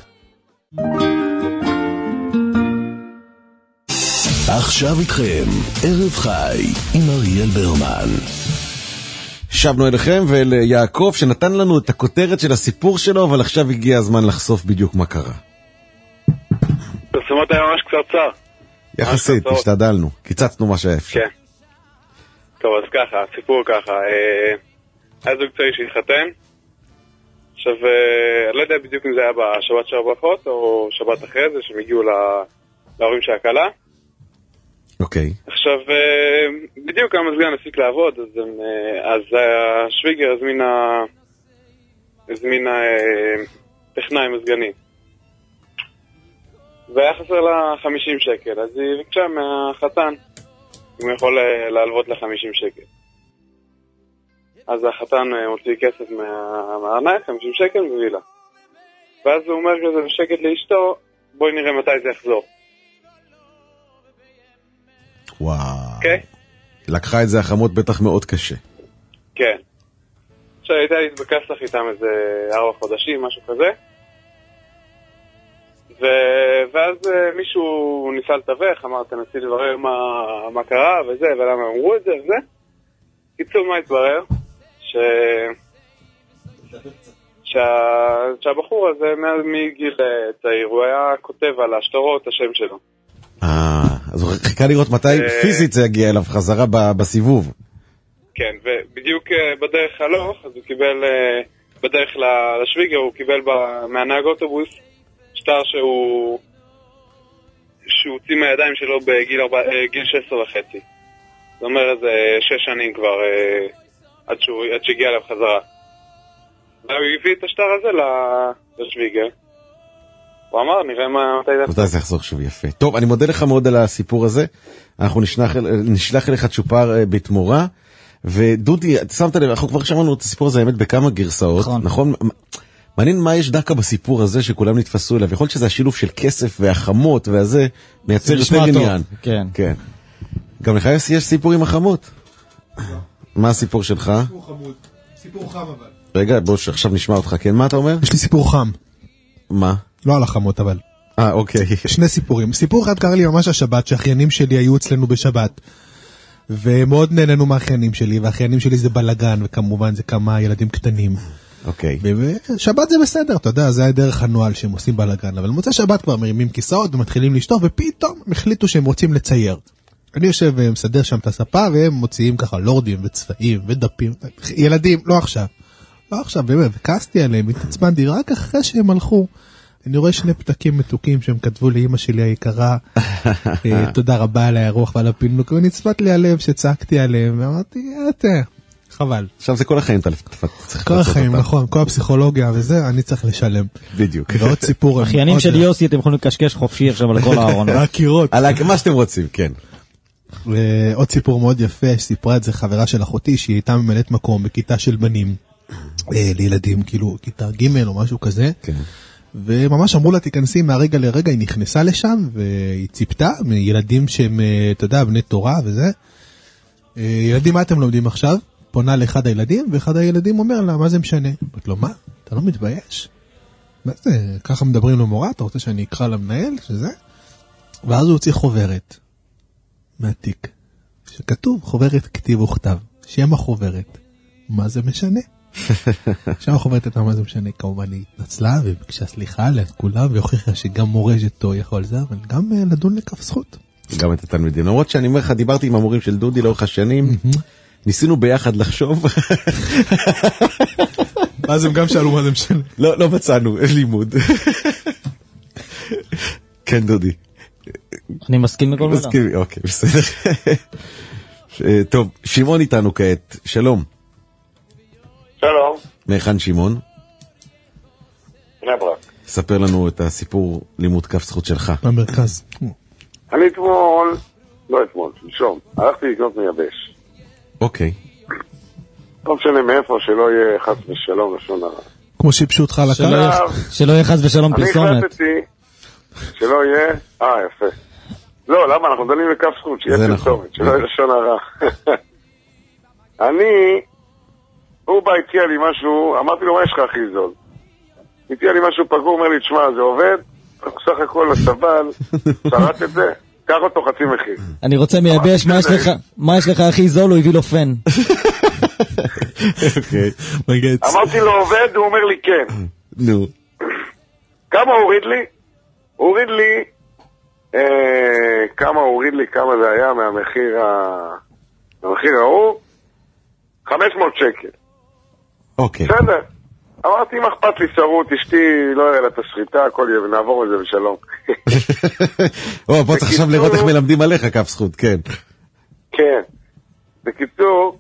A: עכשיו איתכם, ערב חי עם אריאל ברמן.
H: שבנו אליכם ואל יעקב שנתן לנו את הכותרת של הסיפור שלו, אבל עכשיו הגיע הזמן לחשוף בדיוק מה קרה.
L: פרסומות היה ממש קצרצר.
H: יחסית, השתדלנו, קיצצנו מה שאפשר.
L: כן. טוב, אז ככה, הסיפור ככה. היה זוג צעיר שהתחתן. עכשיו, אני לא יודע בדיוק אם זה היה בשבת של הברכות או שבת אחרי זה, שהם הגיעו להורים של הקלה.
H: אוקיי.
L: עכשיו, בדיוק המזגן הפסיק לעבוד, אז, אז השוויגר הזמינה, הזמינה טכנאי מזגני. והיה חסר לה חמישים שקל, אז היא ביקשה מהחתן אם הוא יכול להלוות לה חמישים שקל. אז החתן מוציא כסף מהארנק, חמישים שקל, מביא לה. ואז הוא אומר כזה בשקט לאשתו, בואי נראה מתי זה יחזור.
H: וואו.
L: אוקיי?
H: לקחה את זה החמות בטח מאוד קשה.
L: כן. עכשיו הייתה להתבקש לך איתם איזה ארבע חודשים, משהו כזה. ו... ואז מישהו ניסה לתווך, אמר, תנסי לברר מה, מה קרה וזה, ולמה אמרו את זה וזה. קיצור, מה התברר? ש... שה... שהבחור הזה מגיל צעיר, הוא היה כותב על השטרות השם שלו.
H: אה, אז הוא חיכה לראות מתי פיזית זה יגיע אליו חזרה בסיבוב.
L: כן, ובדיוק בדרך הלוך, אז הוא קיבל, בדרך לשוויגר, הוא קיבל מהנהג אוטובוס שטר שהוא שהוא הוציא מהידיים שלו בגיל שש עשרה וחצי. זאת אומרת, זה שש שנים כבר עד שהגיע אליו חזרה. והוא הביא את השטר הזה לשוויגר. הוא אמר, נראה מתי זה...
H: מתי זה יחזור שוב, יפה. טוב, אני מודה לך מאוד על הסיפור הזה. אנחנו נשלח, נשלח אליך צ'ופר בתמורה. ודודי, שמת לב, אנחנו כבר שמענו את הסיפור הזה, האמת, בכמה גרסאות. נכון. נכון? מעניין מה יש דקה בסיפור הזה שכולם נתפסו אליו. יכול להיות שזה השילוב של כסף והחמות והזה מייצר יותר עניין.
I: כן.
H: כן. גם לך יש סיפור עם החמות? מה הסיפור שלך?
K: סיפור חמוד. סיפור חם אבל.
H: רגע, בוא שעכשיו נשמע אותך, כן, מה אתה אומר?
K: יש לי סיפור חם.
H: מה?
K: לא על החמות, אבל.
H: אה, אוקיי.
K: שני סיפורים. סיפור אחד קרה לי ממש השבת, שהאחיינים שלי היו אצלנו בשבת. ומאוד נהנינו מהאחיינים שלי, והאחיינים שלי זה בלגן, וכמובן זה כמה ילדים קטנים.
H: אוקיי.
K: ושבת זה בסדר, אתה יודע, זה היה דרך הנועל שהם עושים בלגן, אבל מוצא שבת כבר מרימים כיסאות ומתחילים לשטוף, ופתאום הם החליטו שהם רוצים לצייר. אני יושב ומסדר שם את הספה, והם מוציאים ככה לורדים וצבעים ודפים. ילדים, לא עכשיו. לא עכשיו, באמת, וכעסתי עליהם, התעצבנתי, רק אחרי שהם הלכו. אני רואה שני פתקים מתוקים שהם כתבו לאמא שלי היקרה, תודה רבה על האירוח ועל הפינוק, ונצפת לי הלב שצעקתי עליהם, ואמרתי, אתה, חבל.
H: עכשיו זה כל החיים, אתה
K: כל החיים, נכון, כל הפסיכולוגיה וזה, אני צריך לשלם.
H: בדיוק.
K: ועוד סיפור.
I: אחיינים של יוסי, אתם יכולים לקשקש חופשי עכשיו על כל הארון.
K: הקירות.
H: על מה שאתם רוצים, כן.
K: ועוד סיפור מאוד יפה, שסיפרה את זה חברה של אחותי, שהיא הייתה ממלאת מקום בכיתה של בנים, לילדים, כאילו, כיתה ג' או משהו כזה. כן. וממש אמרו לה תיכנסי מהרגע לרגע, היא נכנסה לשם והיא ציפתה מילדים שהם, אתה יודע, בני תורה וזה. ילדים, מה אתם לומדים עכשיו? פונה לאחד הילדים, ואחד הילדים אומר לה, מה זה משנה? אמרת לו, מה? אתה לא מתבייש? מה זה? ככה מדברים למורה, אתה רוצה שאני אקרא למנהל, שזה? ואז הוא הוציא חוברת מהתיק, שכתוב חוברת כתיב וכתב, שם החוברת, מה זה משנה? שם החוברת הייתה מה זה משנה, כמובן היא התנצלה וביקשה סליחה לכולם, והוכיחה שגם מורשתו יכול זה, אבל גם לדון לכף זכות.
H: גם את התלמידים, למרות שאני אומר לך, דיברתי עם המורים של דודי לאורך השנים, ניסינו ביחד לחשוב.
K: אז הם גם שאלו מה זה משנה.
H: לא, לא מצאנו, יש לימוד. כן, דודי.
I: אני מסכים מכל מילה.
H: מסכים, אוקיי, בסדר. טוב, שמעון איתנו כעת, שלום.
B: שלום.
H: מהיכן שמעון?
B: בני ברק.
H: ספר לנו את הסיפור לימוד כף זכות שלך.
K: במרכז.
B: אני אתמול, לא אתמול, שלשום, הלכתי לקנות מייבש.
H: אוקיי.
B: לא משנה מאיפה, שלא יהיה חס ושלום לשון הרע.
K: כמו שיפשו אותך על הקו?
I: שלא יהיה חס ושלום פרסומת.
B: אני החלטתי שלא יהיה, אה יפה. לא, למה? אנחנו דנים לכף זכות, שיהיה פרסומת, שלא יהיה לשון הרע. אני, הוא בא הציע לי משהו, אמרתי לו, מה יש לך הכי זול? הציע לי משהו פגור, אומר לי, תשמע, זה עובד, סך הכל הסבל, שרת את זה, קח אותו חצי מחיר.
I: אני רוצה מייבש, מה יש לך הכי זול? הוא הביא לו פן.
B: אמרתי לו, עובד, הוא אומר לי, כן.
H: נו.
B: כמה הוא הוריד לי? הוא הוריד לי, כמה הוא הוריד לי, כמה זה היה מהמחיר המחיר ההוא? חמש מאות שקל.
H: אוקיי.
B: בסדר. אמרתי, אם אכפת לי שרות, אשתי לא יהיה לה את השחיטה, הכל יהיה, ונעבור את זה בשלום.
H: או, בוא צריך עכשיו לראות איך מלמדים עליך כף זכות, כן.
B: כן. בקיצור,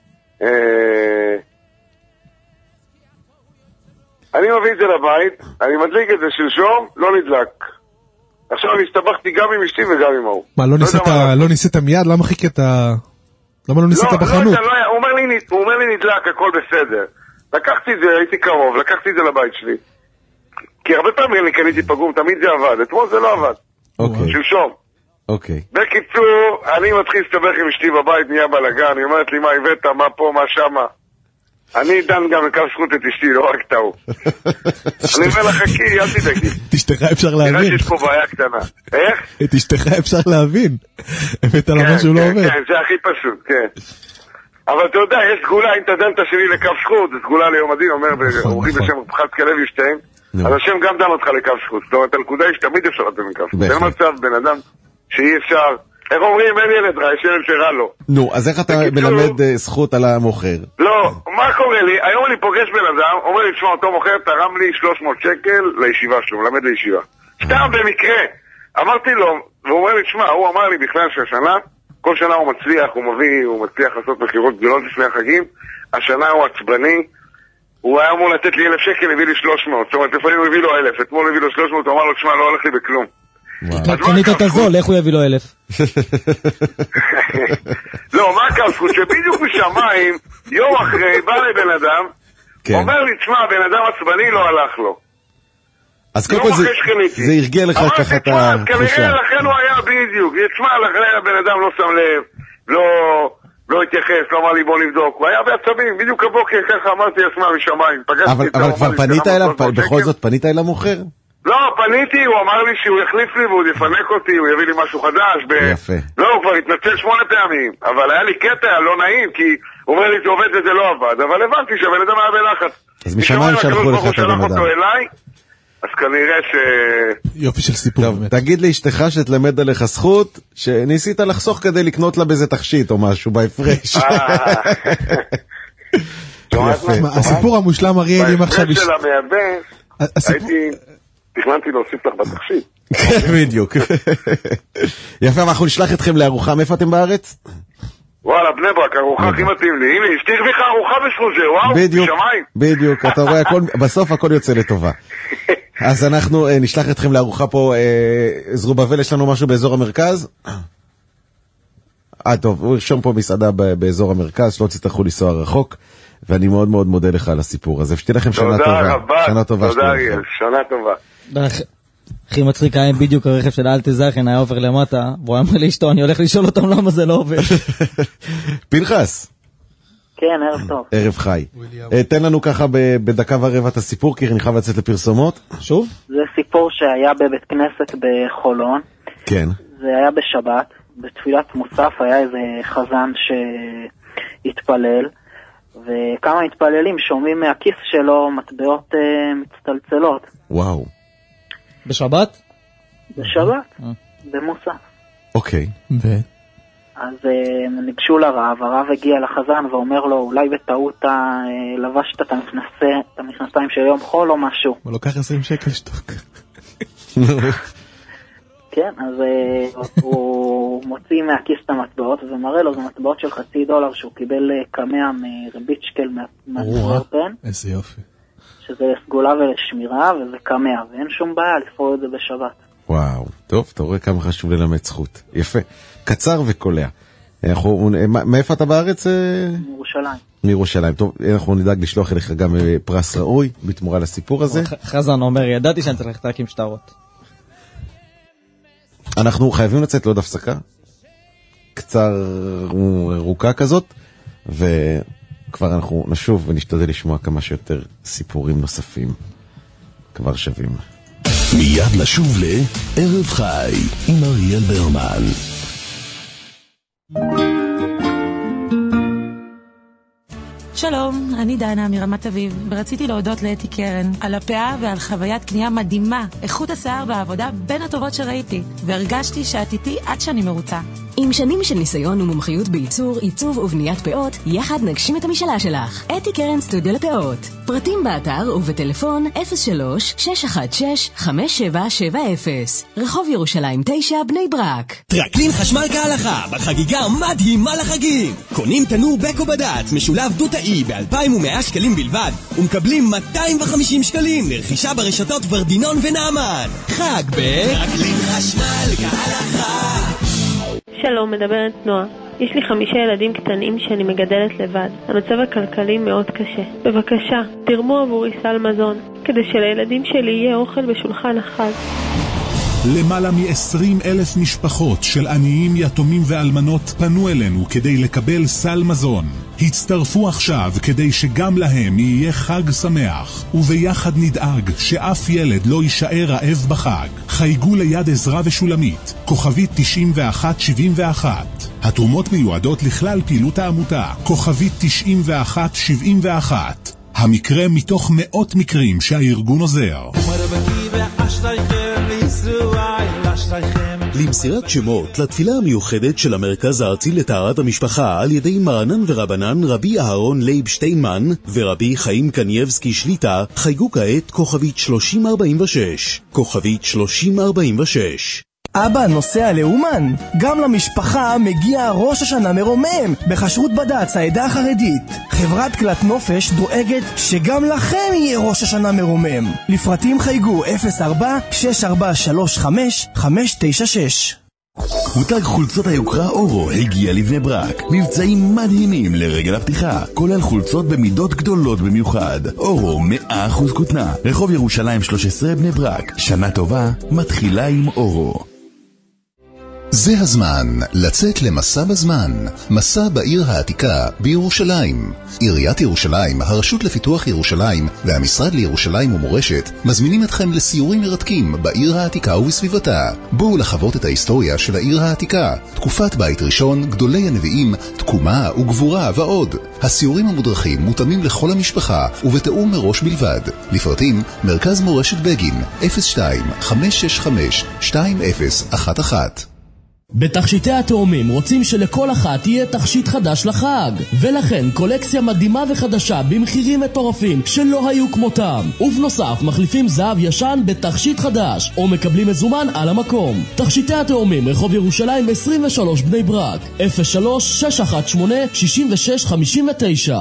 B: אני מביא את זה לבית, אני מדליק את זה שלשום, לא נדלק. עכשיו אני הסתבכתי גם עם אשתי וגם עם ההוא.
K: מה, לא ניסית מיד? למה חיכית? למה לא ניסית בחנות?
B: הוא אומר לי נדלק, הכל בסדר. לקחתי את זה, הייתי קרוב, לקחתי את זה לבית שלי. כי הרבה פעמים אני קניתי פגום, תמיד זה עבד. אתמול זה לא עבד.
H: אוקיי.
B: שלשום.
H: אוקיי.
B: בקיצור, אני מתחיל להסתבך עם אשתי בבית, נהיה בלגן, היא אומרת לי מה הבאת, מה פה, מה שמה. אני דן גם לקו זכות את אשתי, לא רק טעו. אני אומר לך, חכי, אל תדאגי.
K: את אשתך אפשר להבין.
B: נראה שיש פה בעיה קטנה. איך?
K: את אשתך אפשר להבין. הבאת לה משהו לא עובד.
B: כן, זה הכי פשוט, כן. אבל אתה יודע, יש סגולה, אם תדן את השני לקו זכות, זה סגולה ליום הדין, אומר, ואומרים בשם פחת כלב ישתיים, אז השם גם דן אותך לקו זכות. זאת אומרת, הנקודה היא שתמיד אפשר לתת לקו זכות. זה מצב בן אדם שאי אפשר, איך אומרים, אין ילד רע, יש ילד שרע לו.
H: נו, אז איך אתה מלמד זכות על המוכר?
B: לא, מה קורה לי? היום אני פוגש בן אדם, אומר לי, תשמע, אותו מוכר תרם לי שלוש מאות שקל לישיבה שלו, מלמד לישיבה. סתם במקרה. אמרתי לו, והוא אומר לי, תשמע, הוא אמר לי בכלל שהשנה, כל שנה הוא מצליח, הוא מביא, הוא מצליח לעשות מחירות גדולות לפני החגים, השנה הוא עצבני, הוא היה אמור לתת לי אלף שקל, הביא לי שלוש מאות, זאת אומרת, לפעמים הוא הביא לו אלף, אתמול הביא לו שלוש מאות, הוא אמר לו, תשמע, לא הולך לי בכלום.
I: קנית את הזול, איך הוא יביא לו אלף?
B: לא, מה כפות, שבדיוק משמיים, יום אחרי, בא לבן אדם, אומר לי, תשמע, בן אדם עצבני לא הלך לו.
H: אז קודם כל זה ירגיע לך ככה את התחושה.
B: כנראה לכן הוא היה בדיוק, יצמע לכן הבן אדם לא שם לב, לא לא התייחס, לא אמר לי בוא נבדוק, הוא היה בעצבים, בדיוק הבוקר ככה אמרתי אשמה משמיים.
H: אבל כבר פנית אליו, בכל זאת פנית אל המוכר?
B: לא, פניתי, הוא אמר לי שהוא יחליף לי והוא יפנק אותי, הוא יביא לי משהו חדש.
H: יפה.
B: לא, הוא כבר התנצל שמונה פעמים, אבל היה לי קטע לא נעים, כי הוא אומר לי זה עובד וזה לא עבד, אבל הבנתי שהבן אדם היה בלחץ.
H: אז משמיים שלחו לך את הבן אדם.
B: אז כנראה ש...
K: יופי של סיפור.
H: תגיד לאשתך שתלמד עליך זכות, שניסית לחסוך כדי לקנות לה באיזה תכשיט או משהו בהפרש.
K: הסיפור המושלם אריאל, אם עכשיו...
B: בהפרש של המייבש, הייתי... תכננתי להוסיף לך בתכשיט.
H: כן, בדיוק. יפה, אנחנו נשלח אתכם לארוחה. מאיפה אתם בארץ?
B: וואלה, בני ברק, ארוחה הכי מתאים לי. הנה, אשתי הרוויחה ארוחה בשלושה, וואו, בשמיים.
H: בדיוק, אתה רואה, בסוף הכל יוצא לטובה. אז אנחנו נשלח אתכם לארוחה פה, זרובבל, יש לנו משהו באזור המרכז? אה, טוב, הוא ירשום פה מסעדה באזור המרכז, שלא תצטרכו לנסוע רחוק, ואני מאוד מאוד מודה לך על הסיפור הזה, ושתהיה לכם שנה טובה.
B: תודה רבה,
H: שנה טובה,
B: תודה אריאל, שנה טובה.
I: הכי מצחיק היה בדיוק הרכב של אלטה זכן, היה עובר למטה, והוא אמר לי אשתו, אני הולך לשאול אותם למה זה לא עובד.
H: פנחס.
C: כן, ערב טוב.
H: ערב חי. תן לנו ככה בדקה ורבע את הסיפור, כי אני חייב לצאת לפרסומות. שוב?
C: זה סיפור שהיה בבית כנסת בחולון.
H: כן.
C: זה היה בשבת, בתפילת מוסף היה איזה חזן שהתפלל, וכמה מתפללים שומעים מהכיס שלו מטבעות uh, מצטלצלות.
H: וואו.
I: בשבת?
C: בשבת, במוסף.
H: אוקיי.
K: ו?
C: אז הם ניגשו לרב, הרב הגיע לחזן ואומר לו, אולי בטעות לבשת את המכנסיים של יום חול או משהו.
K: הוא לוקח עשרים שקל שתוק.
C: כן, אז הוא מוציא מהכיס את המטבעות ומראה לו, זה מטבעות של חצי דולר שהוא קיבל קמע מרביצ'קל מהטורפן.
K: איזה יופי.
C: שזה סגולה ולשמירה וזה קמע, ואין שום בעיה לפעול את זה בשבת.
H: וואו, טוב, אתה רואה כמה חשוב ללמד זכות. יפה, קצר וקולע. מאיפה אתה בארץ?
C: מירושלים.
H: מירושלים. טוב, אנחנו נדאג לשלוח אליך גם פרס ראוי בתמורה לסיפור הזה.
I: חזן אומר, ידעתי שאני צריך להקים שטרות.
H: אנחנו חייבים לצאת לעוד הפסקה, קצר ארוכה כזאת, וכבר אנחנו נשוב ונשתדל לשמוע כמה שיותר סיפורים נוספים. כבר שווים.
A: מיד נשוב לערב חי עם אריאל ברמן.
E: שלום, אני דנה מרמת אביב, ורציתי להודות לאתי קרן על הפאה ועל חוויית קנייה מדהימה, איכות השיער והעבודה בין הטובות שראיתי, והרגשתי שאת איתי עד שאני מרוצה.
G: עם שנים של ניסיון ומומחיות בייצור, עיצוב ובניית פאות, יחד נגשים את המשאלה שלך. אתי קרן סטודיו לפאות. פרטים באתר ובטלפון אפס שלוש שש אחת שש חמש שבע שבע אפס. רחוב ירושלים תשע, בני ברק.
U: טרקלין חשמל כהלכה, בחגיגה מדהימה לחגים. קונים תנור בקו בד"ץ, משולב דו-תאי ב-אלפיים ומאה שקלים בלבד, ומקבלים מאתיים וחמישים שקלים לרכישה ברשתות ורדינון ונעמן. חג בטרקלין חשמל כהלכה.
P: שלום, מדברת נועה. יש לי חמישה ילדים קטנים שאני מגדלת לבד. המצב הכלכלי מאוד קשה. בבקשה, תרמו עבורי סל מזון, כדי שלילדים שלי יהיה אוכל בשולחן החג.
Q: למעלה מ-עשרים אלף משפחות של עניים, יתומים ואלמנות פנו אלינו כדי לקבל סל מזון. הצטרפו עכשיו כדי שגם להם יהיה חג שמח, וביחד נדאג שאף ילד לא יישאר רעב בחג. חייגו ליד עזרה ושולמית, כוכבית תשעים ואחת שבעים ואחת. התרומות מיועדות לכלל פעילות העמותה, כוכבית תשעים ואחת שבעים ואחת. המקרה מתוך מאות מקרים שהארגון עוזר.
A: למסירת שמות לתפילה המיוחדת של המרכז הארצי לטהרת המשפחה על ידי מרנן ורבנן רבי אהרון לייב שטיינמן ורבי חיים קנייבסקי שליטה, חייגו כעת כוכבית שלושים ארבעים ושש. כוכבית שלושים ארבעים ושש.
J: אבא נוסע לאומן? גם למשפחה מגיע ראש השנה מרומם בחשרות בד"ץ העדה החרדית. חברת קלט נופש דואגת שגם לכם יהיה ראש השנה מרומם. לפרטים חייגו אפס ארבע שש ארבע שלוש חמש חמש תשע שש.
A: מותג חולצות היוקרה אורו הגיע לבני ברק. מבצעים מדהימים לרגל הפתיחה, כולל חולצות במידות גדולות במיוחד. אורו מאה אחוז כותנה, רחוב ירושלים שלוש עשרה, בני ברק. שנה טובה מתחילה עם אורו. זה הזמן לצאת למסע בזמן, מסע בעיר העתיקה בירושלים. עיריית ירושלים, הרשות לפיתוח ירושלים והמשרד לירושלים ומורשת מזמינים אתכם לסיורים מרתקים בעיר העתיקה ובסביבתה. בואו לחוות את ההיסטוריה של העיר העתיקה, תקופת בית ראשון, גדולי הנביאים, תקומה וגבורה ועוד. הסיורים המודרכים מותאמים לכל המשפחה ובתאום מראש בלבד. לפרטים מרכז מורשת בגין אפס שתיים חמש שש חמש שתיים אפס אחת אחת.
D: בתכשיטי התאומים רוצים שלכל אחת יהיה תכשיט חדש לחג, ולכן קולקציה מדהימה וחדשה במחירים מטורפים שלא היו כמותם. ובנוסף מחליפים זהב ישן בתכשיט חדש או מקבלים מזומן על המקום. תכשיטי התאומים, רחוב ירושלים עשרים ושלוש בני ברק, אפס שלוש שש אחת שמונה שש שש חמש תשע.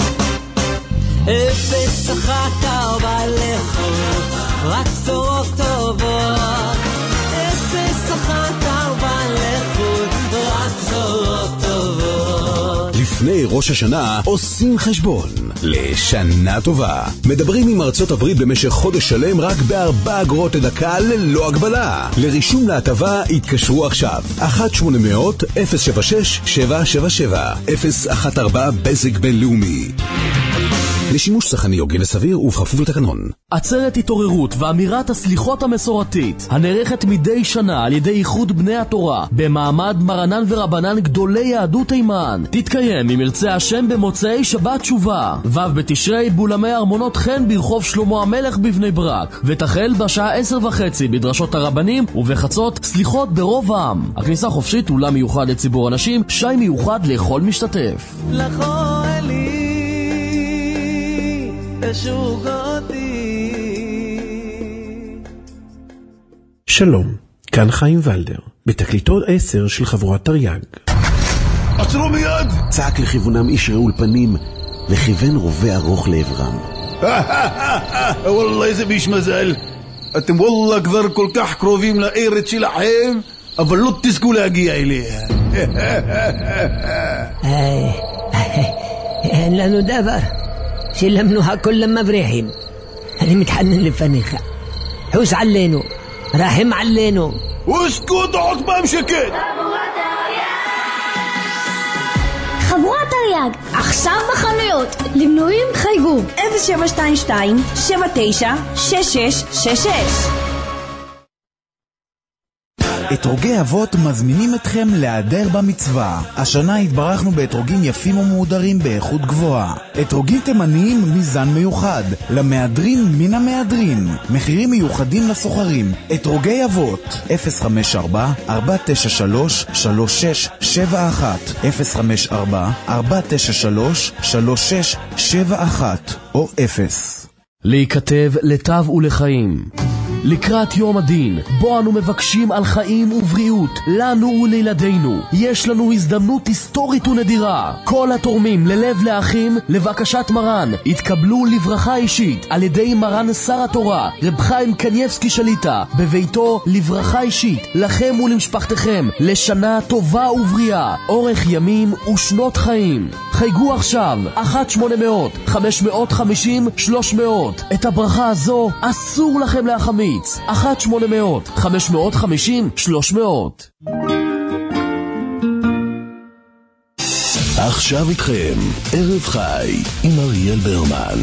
M: אפס אחת ארבע לחוד, רק בשורות טובות. אפס אחת ארבע לחוד, רק בשורות טובות.
A: לפני ראש השנה עושים חשבון לשנה טובה. מדברים עם ארצות הברית במשך חודש שלם רק בארבע אגורות לדקה ללא הגבלה. לרישום להטבה התקשרו עכשיו אחת שמונה מאות אפס שבע שש שבע שבע שבע אפס אחת ארבע בזק בינלאומי. לשימוש צרכני הוגן וסביר ובכפוף לתקנון.
D: עצרת התעוררות ואמירת הסליחות המסורתית הנערכת מדי שנה על ידי איחוד בני התורה במעמד מרנן ורבנן גדולי יהדות תימן תתקיים אם ירצה השם במוצאי שבת תשובה ו' בתשרי באולמי ארמונות חן ברחוב שלמה המלך בבני ברק, ותחל בשעה עשר וחצי בדרשות הרבנים ובחצות סליחות ברוב העם. הכניסה חופשית, אולם מיוחד לציבור אנשים, שי מיוחד לכל משתתף.
N: שלום, כאן חיים ולדר, בתקליטון עשר של חבורת תרי"ג.
O: עצרו מיד!
A: צעק לכיוונם איש רעול פנים, וכיוון רובה ארוך לעברם.
O: וואלה, איזה ביש מזל. אתם וואלה כבר כל כך קרובים לארץ שלכם, אבל לא תזכו להגיע אליה.
R: אין לנו דבר. שילמנו הכל למבריחים. אני מתחנן לפניך, חוס עלינו, רחם עלינו.
O: וסקוט עוד פעם שקט.
X: חבורת תרי"ג עכשיו בחנויות. למנויים חייגו אפס שבע שתיים שתיים שבע תשע שש שש שש שש.
Z: אתרוגי אבות מזמינים אתכם להיעדר במצווה. השנה התברכנו באתרוגים יפים ומהודרים באיכות גבוהה. אתרוגים תימניים מזן מיוחד, למהדרין מן המהדרין. מחירים מיוחדים לסוחרים. אתרוגי אבות אפס חמש ארבע ארבע תשע שלוש שלוש שש שבע אחת אפס חמש ארבע ארבע תשע שלוש שלוש שש שבע אחת או אפס.
D: להיכתב לטב ולחיים. לקראת יום הדין, בו אנו מבקשים על חיים ובריאות, לנו ולילדינו. יש לנו הזדמנות היסטורית ונדירה. כל התורמים ללב לאחים, לבקשת מרן, התקבלו לברכה אישית על ידי מרן שר התורה, רב חיים קניבסקי שליטה, בביתו לברכה אישית, לכם ולמשפחתכם, לשנה טובה ובריאה, אורך ימים ושנות חיים. חייגו עכשיו, אחת שמונה מאות חמש מאות חמישים שלוש מאות. את הברכה הזו אסור לכם להחמיץ. אחת שמונה מאות חמש מאות חמישים שלוש מאות.
A: עכשיו איתכם ערב חי עם אריאל ברמן.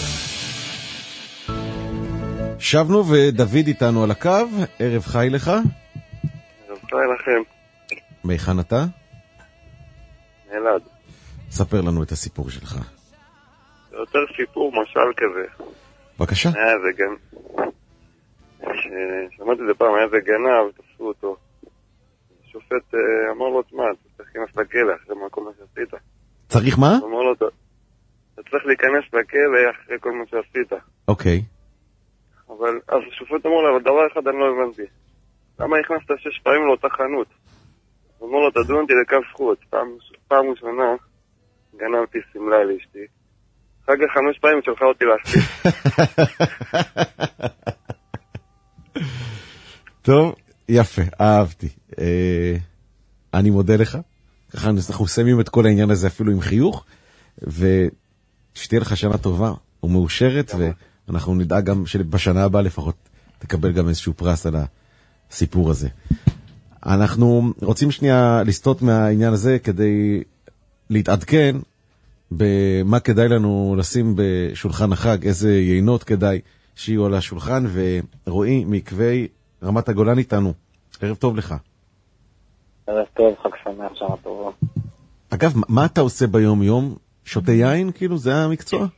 H: שבנו ודוד איתנו על הקו. ערב חי לך.
L: ערב חי לכם.
H: מיכן אתה?
L: נלד.
H: ספר לנו את הסיפור שלך.
L: זה יותר סיפור משל כזה.
H: בבקשה.
L: היה זה גם שמעתי את זה פעם, היה זה גנב, תפסו אותו. השופט אמר לו, תשמע, אתה צריך להיכנס לכלא אחרי כל מה שעשית.
H: צריך מה?
L: אמר לו, אתה צריך להיכנס לכלא אחרי כל מה שעשית.
H: אוקיי.
L: אבל אז השופט אמר לו, אבל דבר אחד אני לא הבנתי. למה הכנסת שש פעמים לאותה חנות? הוא אמר לו, תדון אותי לקו זכות. פעם ראשונה גנבתי סמלה לאשתי. אחר כך חמש פעמים שלחה אותי להחליט.
H: טוב, יפה, אהבתי. אה, אני מודה לך. ככה אנחנו מסיימים את כל העניין הזה אפילו עם חיוך, ושתהיה לך שנה טובה ומאושרת, ואנחנו נדאג גם שבשנה הבאה לפחות תקבל גם איזשהו פרס על הסיפור הזה. אנחנו רוצים שנייה לסטות מהעניין הזה כדי להתעדכן במה כדאי לנו לשים בשולחן החג, איזה יינות כדאי שיהיו על השולחן, ורועי מעקבי רמת הגולן איתנו. ערב טוב לך.
F: ערב טוב, חג שמח, שנה טובה.
H: אגב, מה אתה עושה ביום יום? שותה יין? כאילו, זה המקצוע?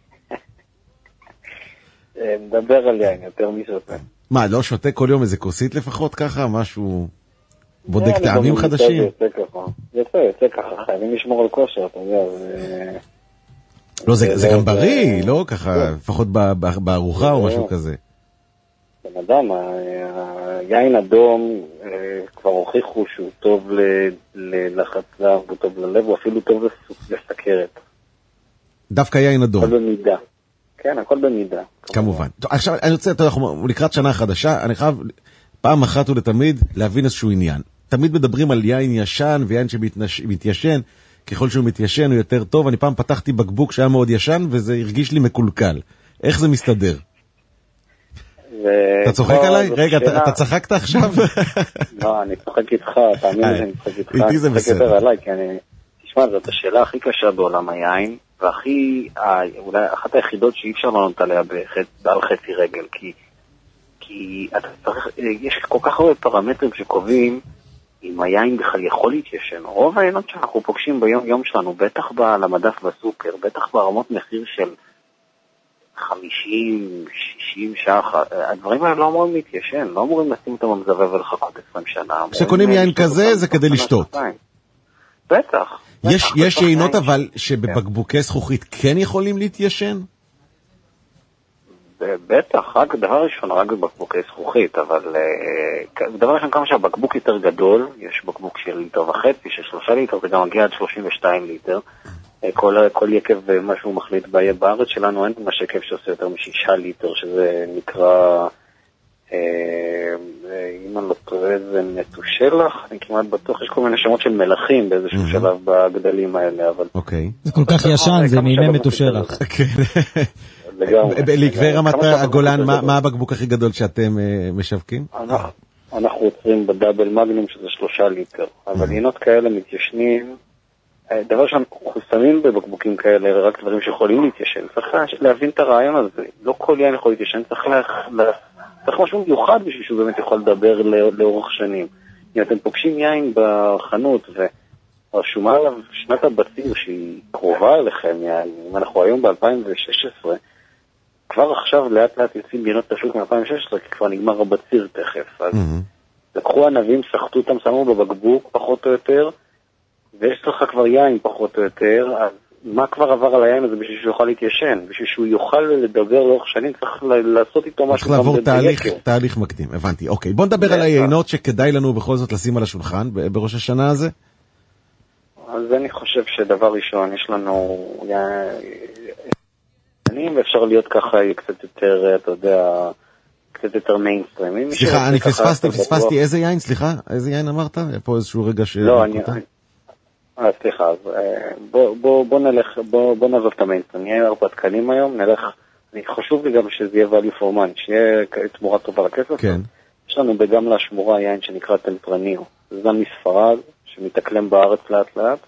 F: מדבר על יין, יותר משותה.
H: מה, לא שותה כל יום איזה כוסית לפחות ככה? משהו בודק טעמים חדשים?
F: יוצא ככה, יוצא, יוצא ככה, חייבים לשמור על כושר, אתה יודע.
H: לא, זה גם בריא, לא ככה, לפחות בארוחה או משהו כזה.
F: בן אדם, היין אדום כבר הוכיחו שהוא טוב ללחץ דם, הוא טוב ללב, הוא אפילו טוב לסכרת.
H: דווקא יין אדום.
F: הכל במידה. כן, הכל במידה.
H: כמובן. עכשיו, אני רוצה, אנחנו לקראת שנה חדשה, אני חייב פעם אחת ולתמיד להבין איזשהו עניין. תמיד מדברים על יין ישן ויין שמתיישן, ככל שהוא מתיישן הוא יותר טוב. אני פעם פתחתי בקבוק שהיה מאוד ישן וזה הרגיש לי מקולקל. איך זה מסתדר? אתה צוחק עליי? רגע, אתה צחקת עכשיו?
F: לא, אני צוחק איתך, תאמין לי שאני צוחק איתך.
H: איתי זה בסדר.
F: תשמע, זאת השאלה הכי קשה בעולם היין, והכי, אולי אחת היחידות שאי אפשר לענות עליה בעל חצי רגל, כי כי יש כל כך הרבה פרמטרים שקובעים אם היין בכלל יכול להתיישן. רוב העיינות שאנחנו פוגשים ביום יום שלנו, בטח למדף בסופר, בטח ברמות מחיר של חמישים, שישים שח, הדברים האלה לא אמורים להתיישן, לא אמורים לשים אותם במזווה ולחכות עשרים שנה.
H: כשקונים יין כזה זה כדי לשתות.
F: בטח.
H: יש יינות אבל שבבקבוקי זכוכית כן יכולים להתיישן?
F: בטח, רק דבר ראשון, רק בבקבוקי זכוכית, אבל דבר ראשון כמה שהבקבוק יותר גדול, יש בקבוק של ליטר וחצי, של שלושה ליטר, זה גם מגיע עד שלושים ושתיים ליטר. כל, כל יקב משהו מחליט בארץ שלנו, אין מה שיקב שעושה יותר משישה ליטר, שזה נקרא, אה, אם אני לא טועה, זה נטושלח, אני כמעט בטוח, יש כל מיני שמות של מלחים באיזשהו mm-hmm. שלב בגדלים האלה, אבל...
H: אוקיי.
I: זה כל כך ישן, זה מימי מטושלח.
H: כן. לעקבי רמת הגולן, מה הבקבוק הכי גדול שאתם משווקים?
F: אנחנו יוצרים בדאבל מגנום שזה שלושה ליטר, אבל יינות כאלה מתיישנים, דבר שאנחנו שמים בבקבוקים כאלה, רק דברים שיכולים להתיישן, צריך להבין את הרעיון הזה, לא כל יין יכול להתיישן, צריך משהו מיוחד בשביל שהוא באמת יכול לדבר לאורך שנים. אם אתם פוגשים יין בחנות ורשומה עליו שנת הבציר שהיא קרובה אליכם, אם אנחנו היום ב-אלפיים ושש עשרה, כבר עכשיו לאט לאט יוצאים יינות את השוק מ-אלפיים ושש עשרה, כי כבר נגמר הבציר תכף. אז לקחו ענבים, שחטו אותם, שמו בבקבוק פחות או יותר, ויש לך כבר יין פחות או יותר, אז מה כבר עבר על היין הזה בשביל שהוא יוכל להתיישן? בשביל שהוא יוכל לדבר לאורך שנים, צריך לעשות איתו משהו.
H: צריך לעבור תהליך, תהליך מקדים, הבנתי. אוקיי, בוא נדבר על היינות שכדאי לנו בכל זאת לשים על השולחן בראש השנה הזה.
F: אז אני חושב שדבר ראשון, יש לנו ינים, ואפשר להיות ככה קצת יותר, אתה יודע, קצת יותר מיינסטרים.
H: סליחה, אני פספסתי, פספסתי, איזה יין, סליחה? איזה יין אמרת? פה איזשהו רגע ש...
F: לא, אני... אה, סליחה, אז בוא, בוא, בוא נלך, בוא, בוא נעזוב את המיינסטרים, נהיה הרפתקנים היום, נלך, חשוב לי גם שזה יהיה value for money, שיהיה תמורה טובה לכסף.
H: כן.
F: יש לנו בגמלה השמורה יין שנקרא טמפרניו, זה זן מספרד, שמתאקלם בארץ לאט לאט,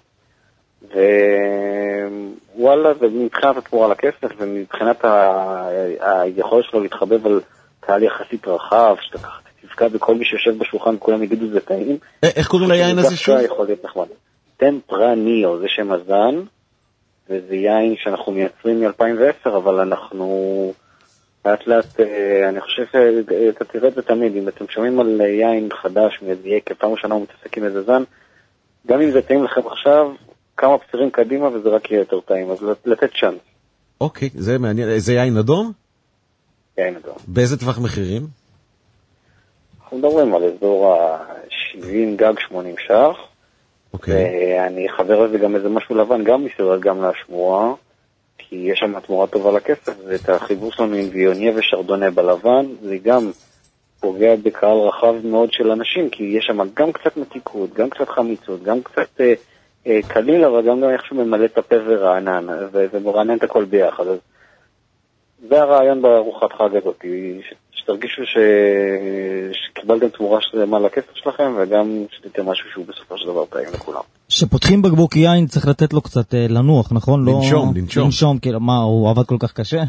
F: ווואלה, ומבחינת התמורה לכסף, ומבחינת היכולת שלו להתחבב על קהל יחסית רחב, שאתה ככה תפקע בכל מי שיושב בשולחן, כולם יגידו זה טעים.
H: איך קוראים ליין הזה שוב?
F: יכול להיות נחמד. טמפרניו, זה שם הזן, וזה יין שאנחנו מייצרים מ-אלפיים ועשר, אבל אנחנו לאט לאט, אני חושב שאתה תראה את זה תמיד, אם אתם שומעים על יין חדש, מאיזה יקב, פעם ראשונה הוא מתעסק עם איזה זן, גם אם זה טעים לכם עכשיו, כמה פצירים קדימה וזה רק יהיה יותר טעים, אז לתת צ'אנס.
H: אוקיי, זה מעניין. זה יין אדום?
F: יין אדום.
H: באיזה טווח מחירים?
F: אנחנו מדברים על אזור ה-שבעים גג שמונים שח.
H: אוקיי.
F: ואני חבר לזה גם איזה משהו לבן, גם מסתובב גם לשמורה, כי יש שם תמורה טובה לכסף, ואת החיבור שלנו עם ויוניה ושרדונה בלבן, זה גם פוגע בקהל רחב מאוד של אנשים, כי יש שם גם קצת מתיקות, גם קצת חמיצות, גם קצת אה, אה, קליל, אבל גם גם איכשהו ממלא את הפה ורענן, ומרענן את הכל ביחד. אז זה הרעיון בארוחת חג הזאת, שתרגישו ש... שקיבלתם תמורה שלמה לכסף שלכם, וגם שתיתם משהו שהוא בסופו של דבר טעים לכולם.
I: שפותחים בקבוק יין צריך לתת לו קצת אה, לנוח, נכון?
H: לנשום,
I: לא...
H: לנשום.
I: לנשום, כאילו, מה, הוא עבד כל כך קשה?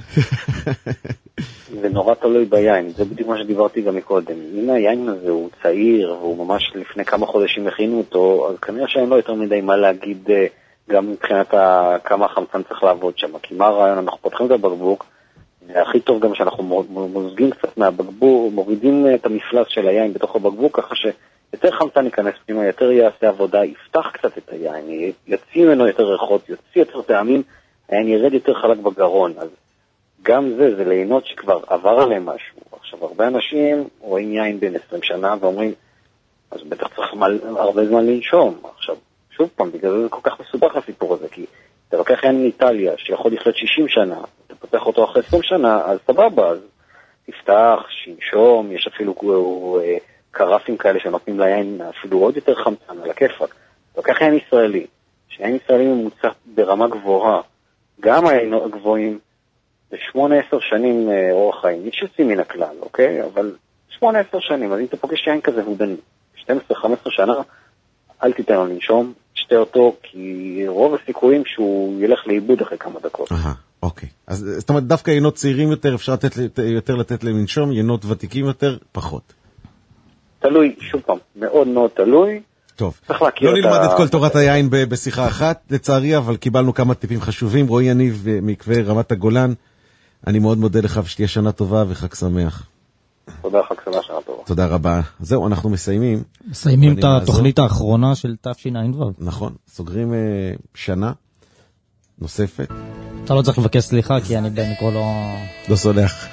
F: זה נורא תלוי ביין, זה בדיוק מה שדיברתי גם מקודם. אם היין הזה הוא צעיר, והוא ממש לפני כמה חודשים הכינו אותו, אז כנראה שאין לו יותר מדי מה להגיד גם מבחינת ה... כמה החמצן צריך לעבוד שם. כי מה הרעיון? אנחנו פותחים את הבקבוק, והכי טוב גם שאנחנו מוזגים קצת מהבקבוק, מורידים את המפלס של היין בתוך הבקבוק, ככה שיותר חמצן ייכנס פנימה, יותר יעשה עבודה, יפתח קצת את היין, יוציא ממנו יותר ריחות, יוציא יותר טעמים, היין ירד יותר חלק בגרון. אז גם זה, זה ליהנות שכבר עבר עליהם משהו. עכשיו, הרבה אנשים רואים יין בין עשרים שנה ואומרים, אז בטח צריך מל... הרבה זמן לנשום. עכשיו, שוב פעם, בגלל זה זה כל כך מסובך הסיפור הזה, כי אתה לוקח יין מאיטליה שיכול לחיות שישים שנה, אתה פותח אותו אחרי עשרים שנה, אז סבבה, אז תפתח, שינשום, יש אפילו אה, קרפים כאלה שנותנים ליין אפילו עוד יותר חמצן על הכיפק. אתה לוקח יין ישראלי, שיין ישראלי ממוצע ברמה גבוהה, גם היין הגבוהים, בשמונה עשר שנים אורח חיים, יש יוצאים מן הכלל, אוקיי? אבל שמונה עשר שנים, אז אם אתה פוגש יין כזה, הוא בין שתים עשרה חמש עשרה שנה, אל תיתן לו לנשום, תשתה אותו, כי רוב הסיכויים שהוא ילך לאיבוד אחרי כמה דקות.
H: אהה, אוקיי. אז זאת אומרת, דווקא ינות צעירים יותר, אפשר לתת, יותר לתת להם לנשום, ינות ותיקים יותר, פחות.
F: תלוי, שוב פעם, מאוד מאוד תלוי.
H: טוב, לא נלמד את כל תורת היין בשיחה אחת, לצערי, אבל קיבלנו כמה טיפים חשובים. רועי יניב מקווה רמת הגולן, אני מאוד מודה לך ושתהיה שנה טובה וחג שמח.
F: תודה, חג שמח, שנה טובה.
H: תודה רבה. זהו, אנחנו מסיימים.
I: מסיימים את התוכנית האחרונה של תשע"ו.
H: נכון, סוגרים שנה נוספת.
I: אתה לא צריך לבקש סליחה, כי אני בין לקרוא לו...
H: לא סולח.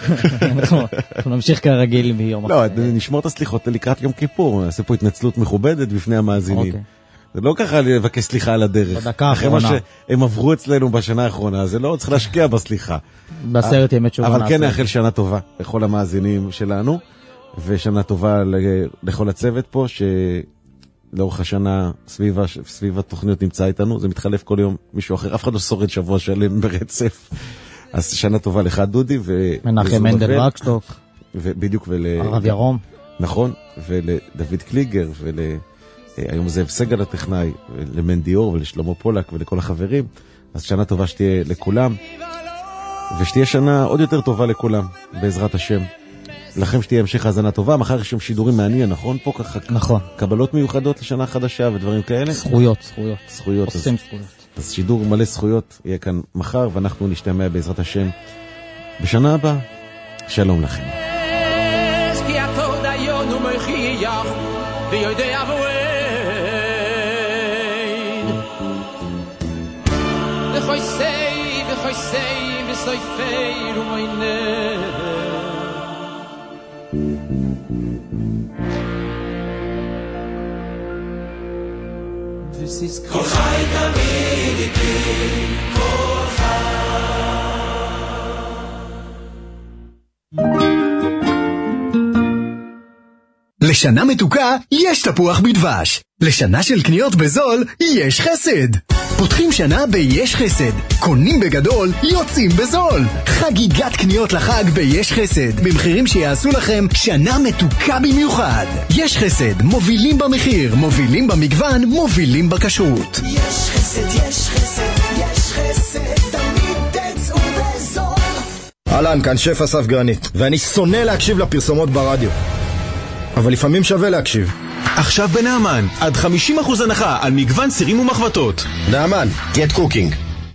I: אנחנו נמשיך כרגיל ביום אחר.
H: לא, נשמור את הסליחות לקראת יום כיפור, נעשה פה התנצלות מכובדת בפני המאזינים. זה לא ככה לבקש סליחה על הדרך.
I: בדקה
H: אחרי מה שהם עברו אצלנו בשנה האחרונה, זה לא צריך להשקיע בסליחה.
I: בעשרת ימי תשובה.
H: אבל כן נאחל שנה טובה לכל המאזינים שלנו, ושנה טובה לכל הצוות פה, שלאורך השנה סביב, סביב התוכניות נמצא איתנו, זה מתחלף כל יום מישהו אחר, אף אחד לא שורד שבוע שלם ברצף. אז שנה טובה לך דודי.
I: מנחם מנדל וקשטוק.
H: בדיוק, ול...
I: הרב ירום.
H: נכון, ולדוד קליגר, ול... היום זאב סגל הטכנאי, למנדי אור ולשלמה פולק ולכל החברים. אז שנה טובה שתהיה לכולם, ושתהיה שנה עוד יותר טובה לכולם, בעזרת השם. לכם שתהיה המשך האזנה טובה, מחר יש שם שידורים מעניין, נכון? פה ככה
I: נכון.
H: קבלות מיוחדות לשנה חדשה ודברים כאלה.
I: זכויות, זכויות.
H: זכויות.
I: עושים אז, זכויות.
H: אז שידור מלא זכויות יהיה כאן מחר, ואנחנו נשתמע בעזרת השם בשנה הבאה. שלום לכם.
M: Khoy sei, khoy sei, mi soy feiro meine. This is kol khay tamid ki kol khay. לשנה מתוקה יש תפוח בדבש. לשנה של קניות בזול יש חסד. פותחים שנה ביש חסד. קונים בגדול, יוצאים בזול. חגיגת קניות לחג ביש חסד. במחירים שיעשו לכם שנה מתוקה במיוחד. יש חסד, מובילים במחיר, מובילים במגוון, מובילים בכשרות. יש חסד, יש חסד, יש חסד, תמיד תצאו בזול.
B: אהלן, כאן שף אסף גרנית, ואני שונא להקשיב לפרסומות ברדיו. אבל לפעמים שווה להקשיב.
S: עכשיו בנאמן, עד חמישים אחוז הנחה על מגוון סירים ומחבטות.
B: נאמן, get cooking.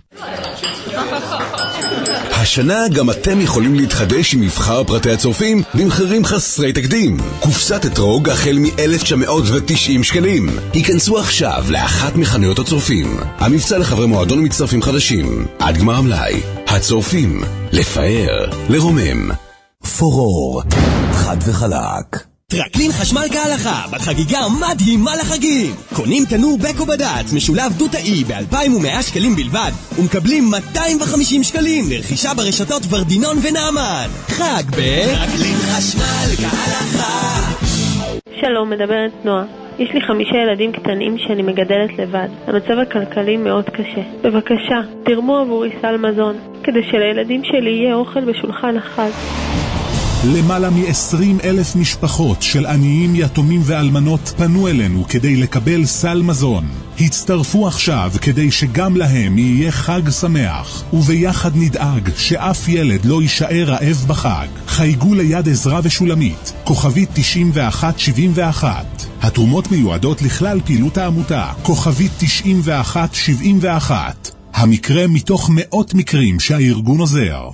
A: השנה גם אתם יכולים להתחדש עם מבחר פרטי הצורפים במחירים חסרי תקדים. קופסת אתרוג החל מ-אלף תשע מאות ותשעים שקלים. היכנסו עכשיו לאחת מחנויות הצורפים. המבצע לחברי מועדון ומצטרפים חדשים. עד גמר המלאי. הצורפים. לפאר. לרומם. פורור. חד וחלק.
U: טרקלין חשמל כהלכה, בחגיגה מדהימה לחגים. קונים תנור בקו בד"ץ, משולב דו-תאי ב-אלפיים ומאה שקלים בלבד, ומקבלים מאתיים וחמישים שקלים לרכישה ברשתות ורדינון ונעמן. חג בטרקלין חשמל כהלכה.
P: שלום, מדברת נועה. יש לי חמישה ילדים קטנים שאני מגדלת לבד. המצב הכלכלי מאוד קשה. בבקשה, תרמו עבורי סל מזון, כדי שלילדים שלי יהיה אוכל בשולחן החג.
Q: למעלה מ-עשרים אלף משפחות של עניים, יתומים ואלמנות פנו אלינו כדי לקבל סל מזון. הצטרפו עכשיו כדי שגם להם יהיה חג שמח, וביחד נדאג שאף ילד לא יישאר רעב בחג. חייגו ליד עזרה ושולמית, כוכבית תשעים ואחת שבעים ואחת. התרומות מיועדות לכלל פעילות העמותה, כוכבית תשעים ואחת שבעים ואחת. המקרה מתוך מאות מקרים שהארגון עוזר.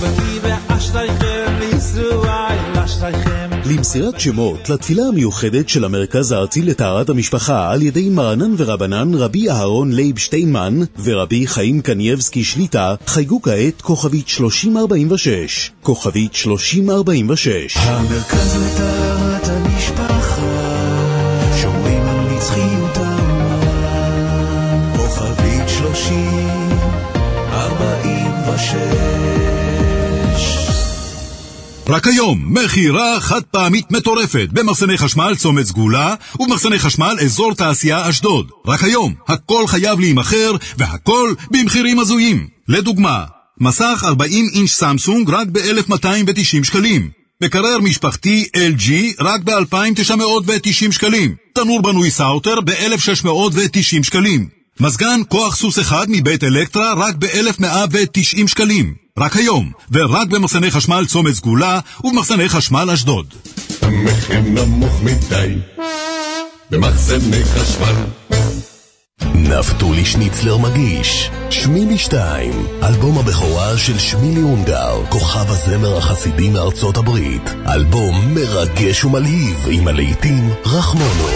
A: למסירת שמות לתפילה המיוחדת של המרכז הארצי לטהרת המשפחה על ידי מרנן ורבנן רבי אהרון לייב שטיינמן ורבי חיים קנייבסקי שליטה, חייגו כעת כוכבית שלושים ארבעים ושש, כוכבית שלושים ארבעים ושש.
C: המרכז לטהרת המשפחה, שומרים על נצחיות האומה, כוכבית שלושים ארבעים ושש.
K: רק היום, מחירה חד פעמית מטורפת במחסני חשמל צומת סגולה ובמחסני חשמל אזור תעשייה אשדוד. רק היום, הכל חייב להימחר והכל במחירים הזויים. לדוגמה, מסך ארבעים אינץ' סמסונג רק ב-אלף מאתיים ותשעים שקלים. מקרר משפחתי אל ג'י רק ב-אלפיים תשע מאות ותשעים שקלים. תנור בנוי סאוטר ב-אלף שש מאות ותשעים שקלים. מזגן כוח סוס אחד מבית אלקטרה רק ב-אלף מאה ותשעים שקלים. רק היום, ורק במחסני חשמל צומת סגולה ובמחסני חשמל אשדוד.
C: המחיר נמוך מדי במחסני חשמל.
A: נפתולי שניצלר מגיש שמילי שתיים, אלבום הבכורה של שמילי אונגר, כוכב הזמר החסידי מארצות הברית. אלבום מרגש ומלהיב עם הלהיטים רחמונו,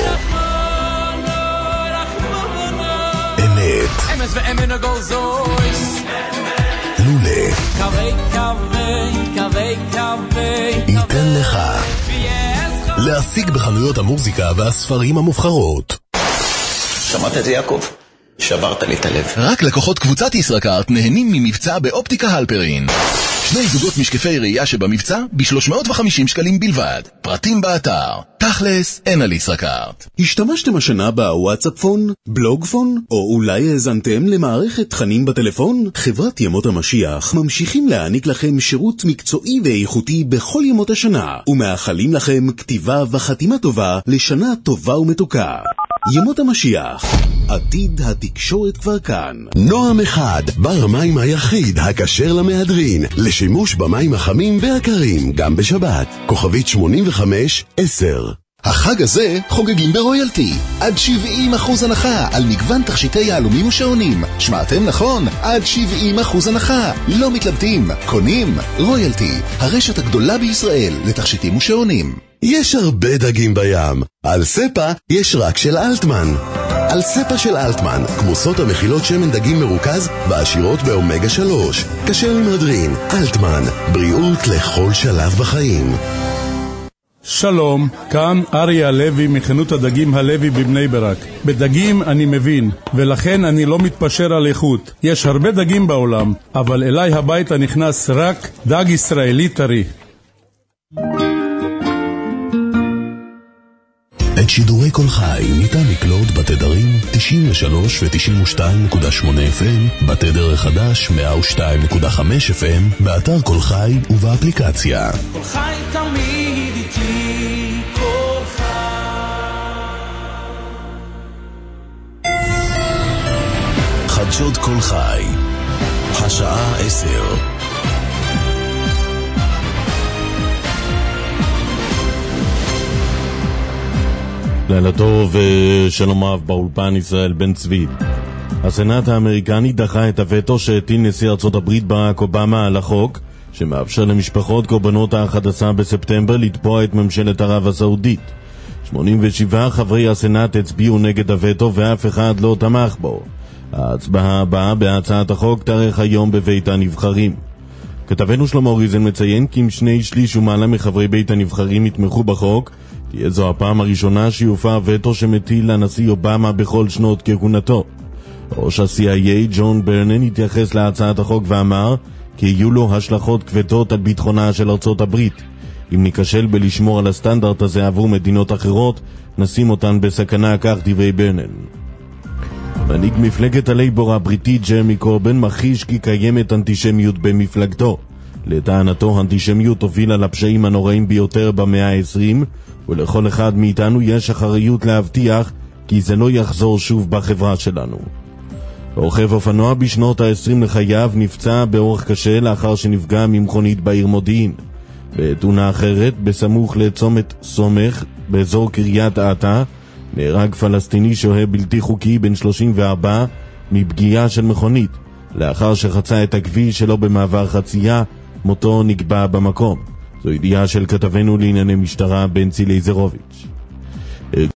A: אמת,
C: אמס ואמן הגוזויס,
A: לולה,
C: קווי קווי קווי קווי
A: ייתן לך, להשיג בחנויות המוזיקה והספרים המובחרות.
T: שמעת את זה יעקב? שברת לי את הלב.
U: רק לקוחות קבוצת ישראכרט נהנים ממבצע באופטיקה הלפרין. שני זוגות משקפי ראייה שבמבצע ב-שלוש מאות וחמישים שקלים בלבד. פרטים באתר. תכלס, אין על ישראכרט.
A: השתמשתם השנה בוואטסאפ-פון, בלוג-פון, או אולי האזנתם למערכת תכנים בטלפון? חברת ימות המשיח ממשיכים להעניק לכם שירות מקצועי ואיכותי בכל ימות השנה, ומאחלים לכם כתיבה וחתימה טובה לשנה טובה ומתוקה. ימות המשיח, עתיד התקשורת כבר כאן.
V: נועם אחד, בר המים היחיד הכשר למהדרין, לשימוש במים החמים והקרים, גם בשבת. כוכבית שמונים וחמש עשר. החג הזה חוגגים ברויאלטי. עד שבעים אחוז הנחה על מגוון תכשיטי יהלומים ושעונים. שמעתם נכון? עד שבעים אחוז הנחה. לא מתלבטים, קונים. רויאלטי, הרשת הגדולה בישראל לתכשיטים ושעונים. יש הרבה דגים בים. על ספה יש רק של אלטמן. על ספה של אלטמן, כמוסות המכילות שמן דגים מרוכז ועשירות באומגה שלוש. כשר למהדרין, אלטמן, בריאות לכל שלב בחיים.
W: שלום, כאן אריה הלוי מחנות הדגים הלוי בבני ברק. בדגים אני מבין, ולכן אני לא מתפשר על איכות. יש הרבה דגים בעולם, אבל אליי הביתה נכנס רק דג ישראלי טרי.
A: את שידורי כל חי ניתן לקלוט בתדרים תשעים ושלוש ו-תשעים ושתיים נקודה שמונה אף אם, בתדר החדש מאה ושתיים נקודה חמש אף אם, באתר כל חי ובאפליקציה.
C: כל חי תמיד איתי, כל חי.
A: חדשות כל חי, השעה עשר.
H: לילה טוב ושלום רב באולפן ישראל בן צבי. הסנאט האמריקני דחה את הווטו שהטיל נשיא ארצות הברית ברק אובמה על החוק שמאפשר למשפחות קורבנות ה-אחד עשר בספטמבר לתבוע את ממשלת ערב הסעודית. שמונים ושבעה חברי הסנאט הצביעו נגד הווטו ואף אחד לא תמך בו. ההצבעה הבאה בהצעת החוק תארך היום בבית הנבחרים. כתבנו שלמה ריזן מציין כי אם שני שליש ומעלה מחברי בית הנבחרים יתמכו בחוק, תהיה זו הפעם הראשונה שיופע הווטו שמטיל לנשיא אובמה בכל שנות כהונתו. ראש ה-סי איי איי ג'ון ברנן התייחס להצעת החוק ואמר כי יהיו לו השלכות כבדות על ביטחונה של ארצות הברית. אם ניקשל בלשמור על הסטנדרט הזה עבור מדינות אחרות, נשים אותן בסכנה, כך דברי ברנן. מנהיג מפלגת הלייבור הבריטי ג'רמי קורבן מכחיש כי קיימת אנטישמיות במפלגתו.
E: לטענתו, האנטישמיות הובילה לפשעים הנוראים ביותר במאה ה-עשרים, ולכל אחד מאיתנו יש אחריות להבטיח כי זה לא יחזור שוב בחברה שלנו. רוכב אופנוע בשנות ה-עשרים לחייו נפצע באורח קשה לאחר שנפגע ממכונית בעיר מודיעין. בתאונה אחרת, בסמוך לצומת סומך, באזור קריית אתא, נהרג פלסטיני שוהה בלתי חוקי בן שלושים וארבע מפגיעה של מכונית. לאחר שחצה את הכביש שלו במעבר חצייה, מותו נקבע במקום. זו ידיעה של כתבנו לענייני משטרה בנצי לייזרוביץ'.